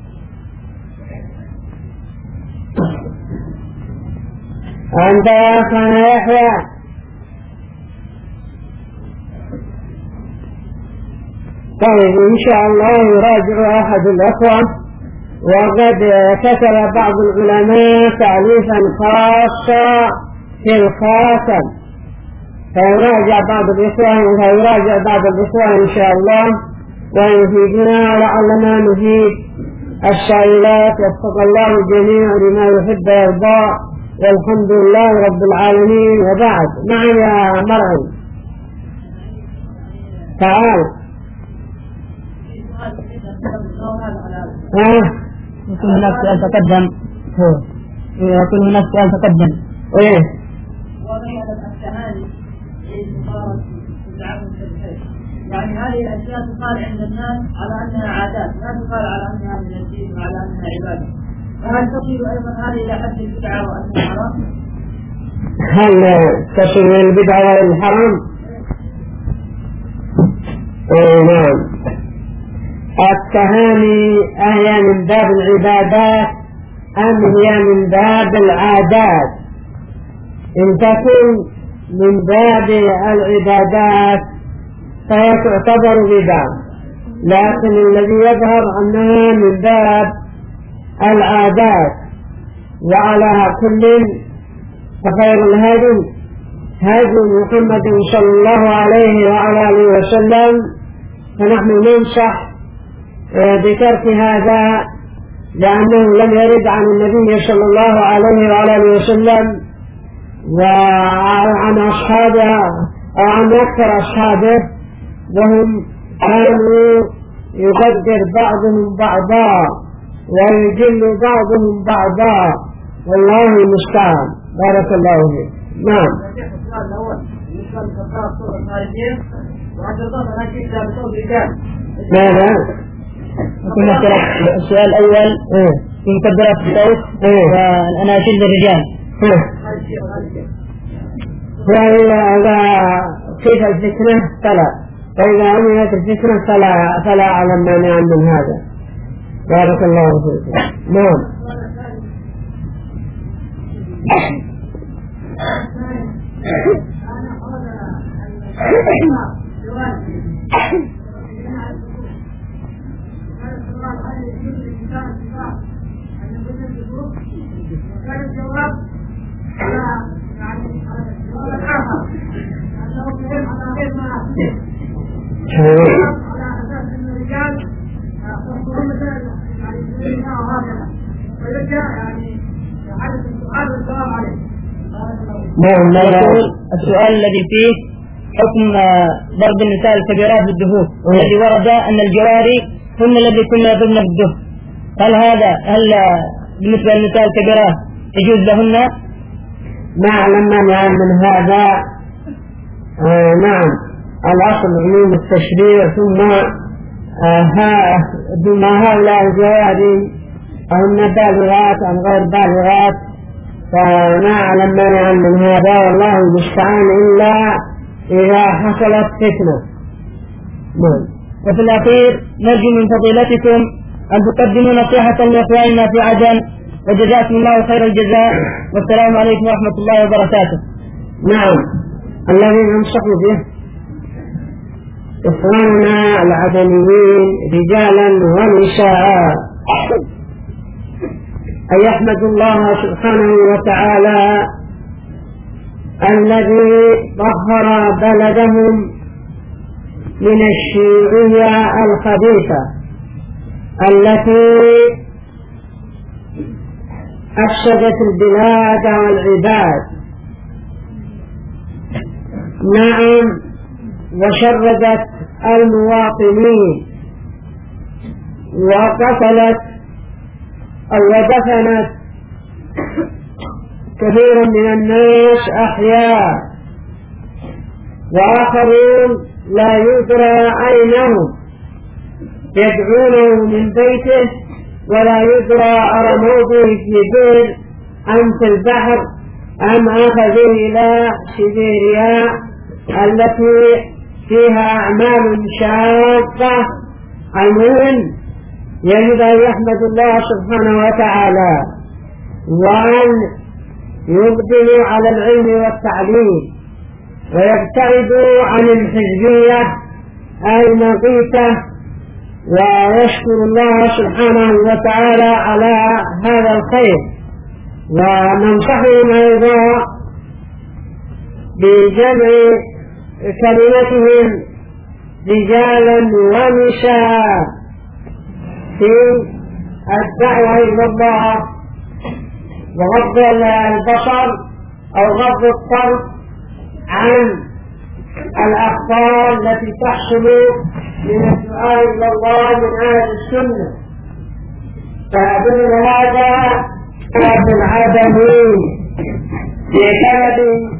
أنت يا أخوانا يحيى؟ طيب إن شاء الله يراجع أحد الأخوة، وقد كتب بعض العلماء تعليفا خاصا في الخاتم، فيراجع بعض الإخوة إن شاء الله ويفيدنا، ولعلنا نفيد السائلات. وفق الله الجميع لما يحب ويرضى، والحمد لله رب العالمين. وبعد، نعم يا مرعي تعال. يكون هناك سؤال تقدم. يكون هناك سؤال تقدم. ايه يعني هذه الأشياء تقال عند الناس على أنها عادات، لا تقال على أنها من الدين وعلى أنها عبادة. فهل تصل أيضا هذه إلى حد البدعة وأنها حرام؟ هل تصل إلى البدعة والحرام؟ نعم. التهاني هي من باب العبادات أم هي من باب العادات؟ إن تكون من باب العبادات فهي تعتبر بدعة، لكن الذي يظهر أنها من باب العادات. وعلى كل فخير الهدي هدي محمد صلى الله عليه وعلى آله وسلم، فنحن ننصح بترك هذا، لأنه لم يرد عن النبي صلى الله عليه وعلى آله وسلم وعن أصحابه أو عن أكثر أصحابه، وهم كانوا يقدر بعضهم بعضا ويجل بعضهم بعضا، والله المستعان. بارك الله فيك. نعم. السؤال الأول بالنسبة لكفارة الصور الخارجية، وأنت تضاف أنها كتاب بصوت رجال. ماذا؟ السؤال الأول في مكبرات الصوت والأناشيد الرجال. فإذا كيف الفتنة فلا، فإذا عملت الفتنة فلا أعلم مانعا من هذا. بارك الله فيك. نعم. السؤال الذي فيه حكم ضرب النساء الكبيرات بالدهون، الذي ورد أن الجواري هن الذي كنا يضربن بالدهن، هل بالنسبة للنساء الكبيرات يجوز لهن؟ نعلم مانعا من هذا. نعم، الأصل عموم التشريع، ثم هؤلاء الجواري هن بالغات أم غير بالغات، فنعلم مانعا من هذا، والله المستعان، إلا إذا حصلت فتنة. وفي الأخير نرجو من فضيلتكم أن تقدموا نصيحة لإخواننا في عدن، وجزاكم الله خير الجزاء، والسلام عليكم ورحمة الله وبركاته. نعم، الذي ننصح به إخواننا العدنيين رجالا ونساء أن يحمدوا الله سبحانه وتعالى الذي طهر بلدهم من الشيوعية الخبيثة التي أفسدت البلاد والعباد. نعم، وشردت المواطنين وقتلت أو ودفنت كثير من الناس أحياء، وآخرون لا يدرى أين هم، يدعونه من بيته ولا يدرى أرموا به في بئر أم في البحر أم أخذوا إلى سيبيريا التي فيها أعمال شاقة. المهم يجب أن يحمد الله سبحانه وتعالى وأن يقدموا على العلم والتعليم ويبتعدوا عن الحزبية المغيثة، ويشكر الله سبحانه وتعالى على هذا الخير. وننصحهم أيضا بجمع كلمتهم رجالا ونساء في الدعوة إلى الله وغض البصر أو غض الطرف عن الأخطار التي تحصل من السؤال إلى الله من أهل السنة. فأدل هذا في العدمين بسبب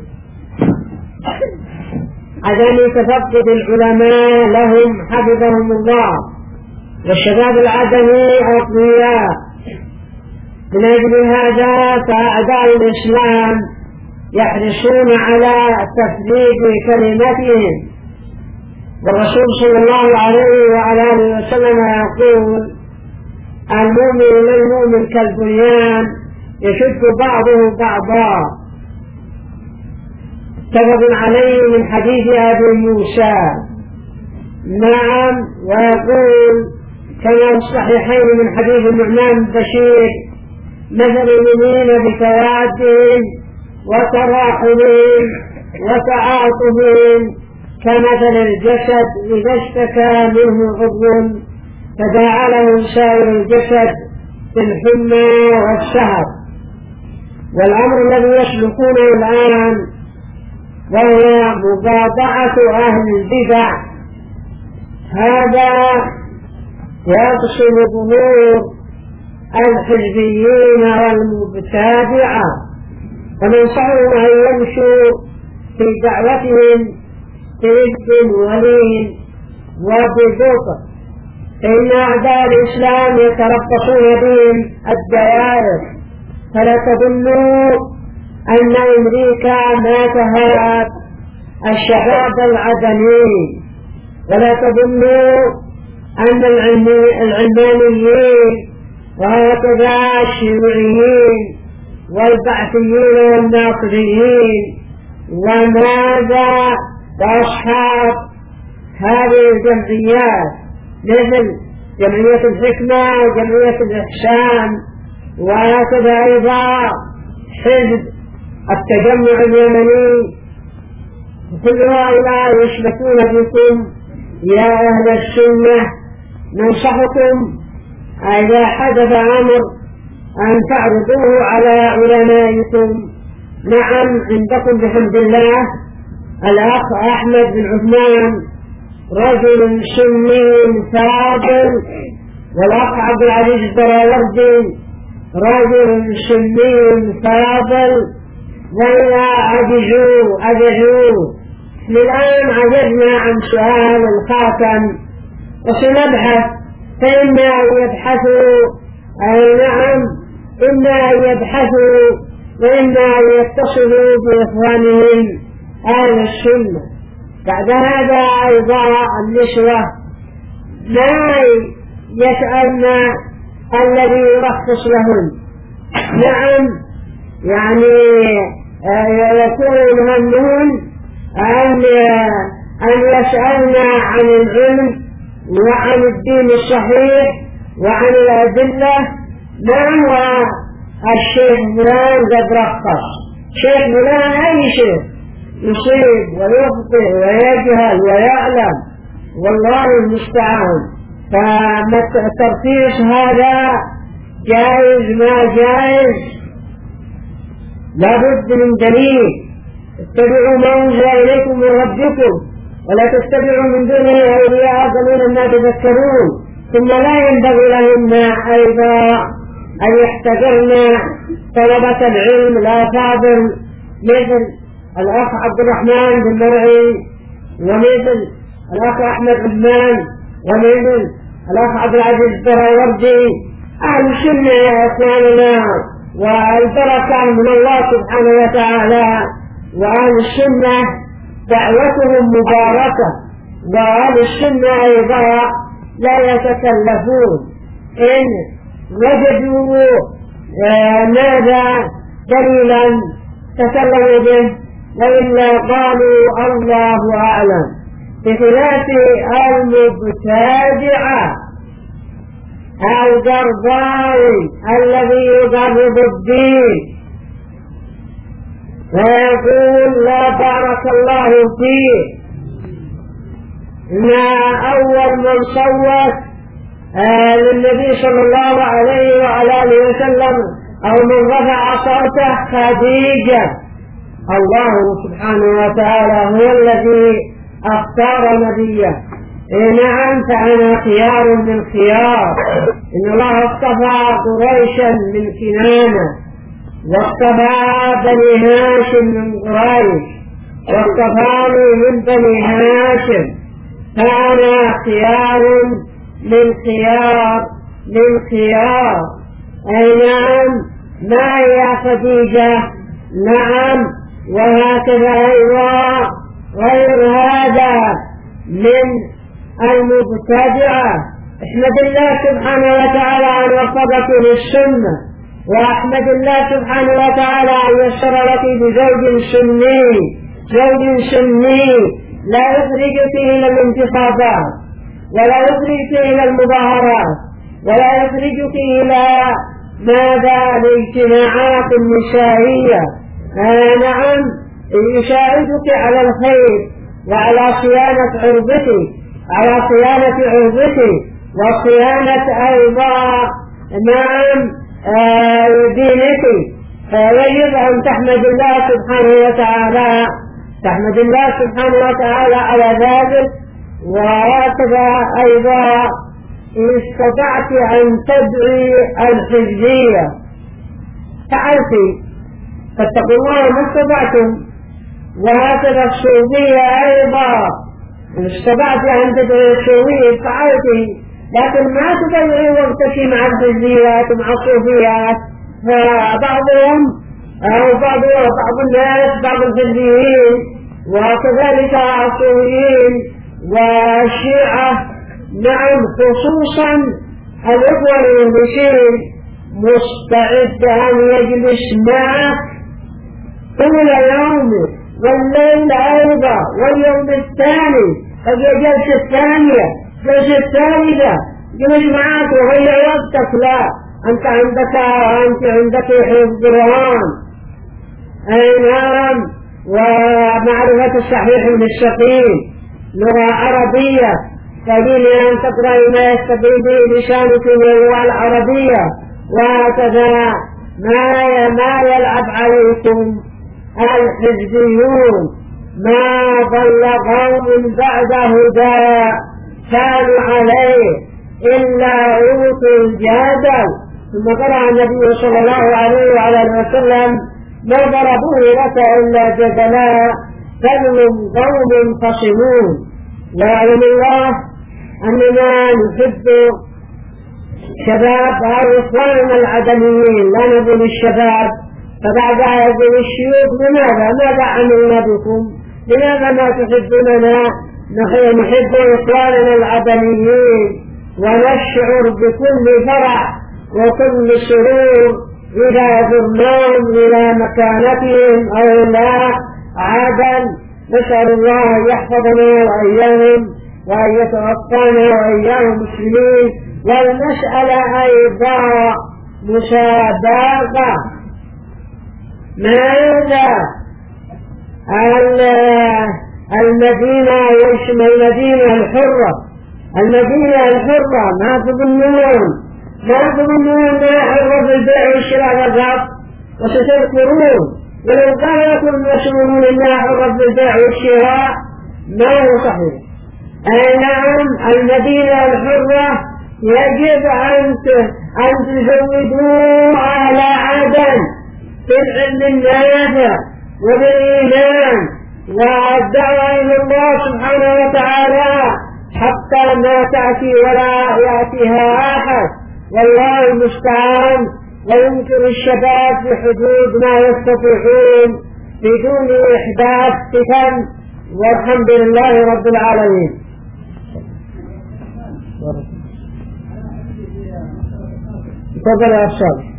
عدم تفقد العلماء لهم حفظهم الله، والشباب العدمي أقوياء. من أجل هذا فأعداء الإسلام يحرصون على تفريق كلمتهم، والرسول صلى الله عليه وعلى آله وسلم يقول: المؤمن للمؤمن كالبنيان يشد بعضه بعضا، متفق عليه من حديث أبي موسى. نعم، ويقول كما في الصحيحين من حديث النعمان بن بشير: مثل المؤمنين بتوادهم وتراحمهم وتعاطفهم كمثل الجسد إذا اشتكى منه عضو تداعى له سائر الجسد بالحمى والسهر. والأمر الذي يسلكونه الآن وهو مقاطعة أهل البدع، هذا يقصد ظهور الحزبيين والمبتدعة، وننصحهم أن يمشوا في دعوتهم برفق ولين وبلطف، فإن أعداء الإسلام يتربصون بهم الدوائر. فلا تظنوا أن أمريكا ما تهاب الشباب العدمي، ولا تظنوا أن العلمانيين وهكذا الشيوعيين والبعثيين والناصريين وماذا وأصحاب هذه الجمعيات مثل جمعية الحكمة وجمعية الإحسان، وهكذا أيضا حزب التجمع اليمني، كل هؤلاء يشبكون بكم يا أهل السنة. ننصحكم إذا حدث أمر أن تعرضوه على علمائكم. نعم، عندكم بحمد الله الأخ أحمد بن عثمان رجل سني فاضل، والأخ عبد العزيز الدراوردي رجل سني فاضل، وإذا عجزوا الآن عجزنا عن سؤال الخاتم وسنبحث، فإما أن يبحثوا نعم، إما أن يبحثوا وإما أن يتصلوا بإخوانهم أهل السنة. بعد هذا أيضا النسوة لا يسألنا الذي يرخص لهم. نعم، يعني يكون همهم أن يسألنا عن العلم وعن الدين الصحيح وعن الأدلة. ما هو الشيخ فلان قد رخص، شيخ فلان أي شيخ يصيب ويخطئ ويجهل ويعلم، والله المستعان. فالترخيص هذا جائز ما جائز، لابد من دليل. اتبعوا ما أنزل إليكم من ربكم ولا تتبعوا من دونه أولياء قليلا ما تذكرون. ثم لا ينبغي لهن أيضا أن يحتقرن طلبة العلم الأفاضل مثل الأخ عبد الرحمن بن مرعي، ومثل الأخ أحمد عثمان، ومثل الأخ عبد العزيز الدراوردي. أهل السنة يا إخواننا، والبركة من الله سبحانه وتعالى. وأهل السنة دعوتهم مباركة، وأهل السنة أيضا لا يتكلفون إن وجدوا ماذا دليلا تكلموا به، وإلا قالوا الله أعلم. بخلاف المبتدعة القرضاوي الذي يقرب الدين ويقول لا بارك الله فيه. ما أول من صوت للنبي صلى الله عليه وعلى آله وسلم أو من رفع صوته خديجة. الله سبحانه وتعالى هو الذي اختار نبيه. نعم، فأنا خيار من خيار. إن الله اصطفى قريشا من كنانة، واصطفى بني هاشم من قريش، واصطفاني من بني هاشم، فأنا خيار من خيار من خيار. أي نعم، ما يا خديجة. نعم، وهكذا أيضا غير هذا من المبتدعة. احمد الله سبحانه وتعالى أن وفقك للسنة، وأحمد الله سبحانه وتعالى أن يسر لك بزوج سني، زوج سني لا يخرجك إلى الانتخابات، ولا يخرجك إلى المظاهرات، ولا يخرجك إلى ماذا الاجتماعات النسائية. نعم، يساعدك على الخير وعلى صيانة عرضك، على صيانة عرضك وصيانة أيضا نعم دينك. فيجب أن تحمد الله سبحانه وتعالى، تحمد الله سبحانه وتعالى على ذلك. وهكذا أيضا إن استطعت أن تدعي الحزبية فعلت، فاتقوا الله ما استطعتم. وهكذا الصوفية أيضا إن استطعت أن تدعي الصوفية فعلت، لكن ما تدعي وقتك مع الحزبيات مع الصوفيات. فبعضهم أو بعض الناس، بعض الحزبيين وكذلك الصوفيين والشيعة، نعم خصوصا الإخوة المسلمين، مستعد أن يجلس معك طول يوم والليل أيضا واليوم الثاني، الجلسة الثانية، الجلسة الثالثة، جلس معك وغير وقتك. لا، أنت عندك حفظ قرآن، أي نعم، ومعرفة الصحيح من السقيم، لغة عربية، فدين أن تقرأ ما يستطيع به لسانك من اللغة العربية. وهكذا ما يلعب عليكم الحزبيون. ما ضل قوم بعد هدى كانوا عليه إلا أوتوا الجدل. ثم قرأ النبي صلى الله عليه وعلى آله وسلم ما ضربوه لك إلا جدلا بل قوم خصمون. ويعلم الله أننا نحب شباب إخواننا العدميين، لا نقول الشباب. فبعدها يقول الشيوخ ماذا عملنا بكم؟ لماذا ما تحبوننا؟ نحب إخواننا العدميين ونشعر بكل فرح وكل سرور إذا زرناهم إلى مكانتهم أو إلى عدن. نسأل الله أن يحفظنا وإياهم وأن يتوفانا وإياهم مسلمين. والمسألة أيضا مسابقة. ماذا المدينة يسمى المدينة الحرة. المدينة الحرة ما تظنون أنها حرة في البيع والشراء فقط وستذكرون. ولو قال لكم المسلمون أنها حرة في البيع والشراء ما هو صحيح. أي نعم، المدينة الحرة يجب أن تزودوا على عدن بالعلم النافع وبالإيمان والدعوة إلى الله سبحانه وتعالى حتى ما تأتي ولا يأتيها أحد، والله المستعان. ويمكن الشباب بحدود ما يستطيعون بدون إحداث فتن، والحمد لله رب العالمين. تفضل يا أستاذ.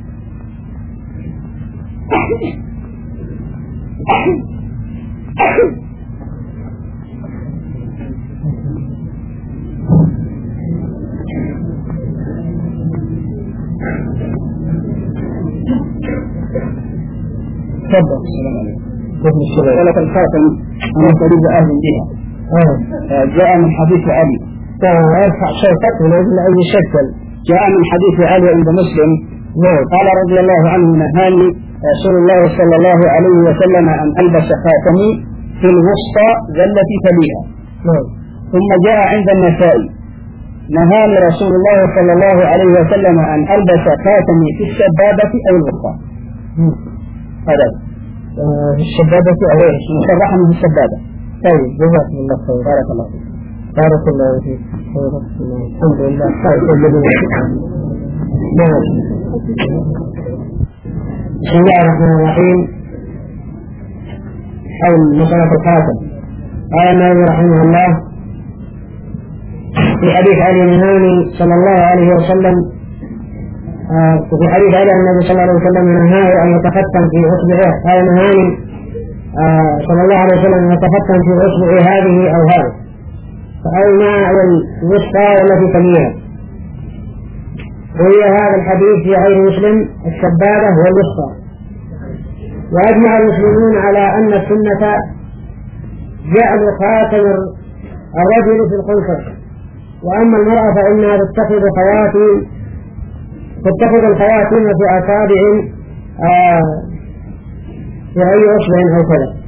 تفضل. السلام عليكم. قالت الخاتم أنا طريق أهل بها. جاء من حديث علي. ارفع صوتك ولازم أي شكل. جاء من حديث علي عند مسلم قال رضي الله عنه: نهاني رسول الله صلى الله عليه وسلم أن ألبس خاتمي في الوسطى التي تليها. ثم جاء عند النسائي: نهاني رسول الله صلى الله عليه وسلم أن ألبس خاتمي في السبابة أو الوسطى. هذا في السبابة أو شرحني في السبابة. طيب، جزاكم الله خير. بارك الله فيك. بارك الله فيك. الحمد لله. بسم الله الرحمن الرحيم. حول مسألة الخاتم. قال النووي رحمه الله في حديث علي النهاني صلى الله عليه وسلم، في حديث علي النبي صلى الله عليه وسلم نهاه أن يتختم في أصبعه. قال نهاني صلى الله عليه وسلم أن يتختم في أصبعه هذه أو هذه، فأين الوسطى والتي تليها. وهي هذا الحديث في غير مسلم السبابة والوسطى. وأجمع المسلمون على أن السنة جعل خاتم الرجل في الخنصر، وأما المرأة فإنها تتخذ الخواتم في أصابع في أي أصبع أو كذا.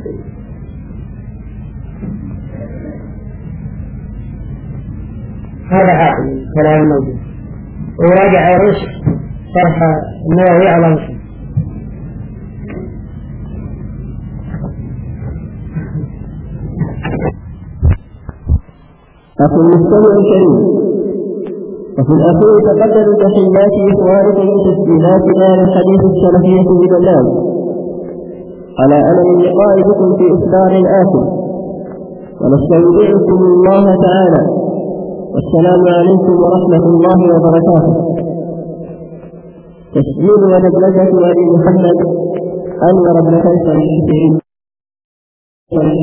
هذا حاكم كلام موجود، وراجع عروس شرح النووي على مسلم. أخي المستمع الكريم، وفي الأخير تقدم تحيات إخوانكم من تسجيلات آل الحديث السلفية بدلال على أمل اللقاء بكم في إصدار آخر، ونستودعكم الله تعالى، والسلام عليكم ورحمة الله وبركاته. تسجيل ودبلجة أبي محمد أنور بن فيصل الشافعي.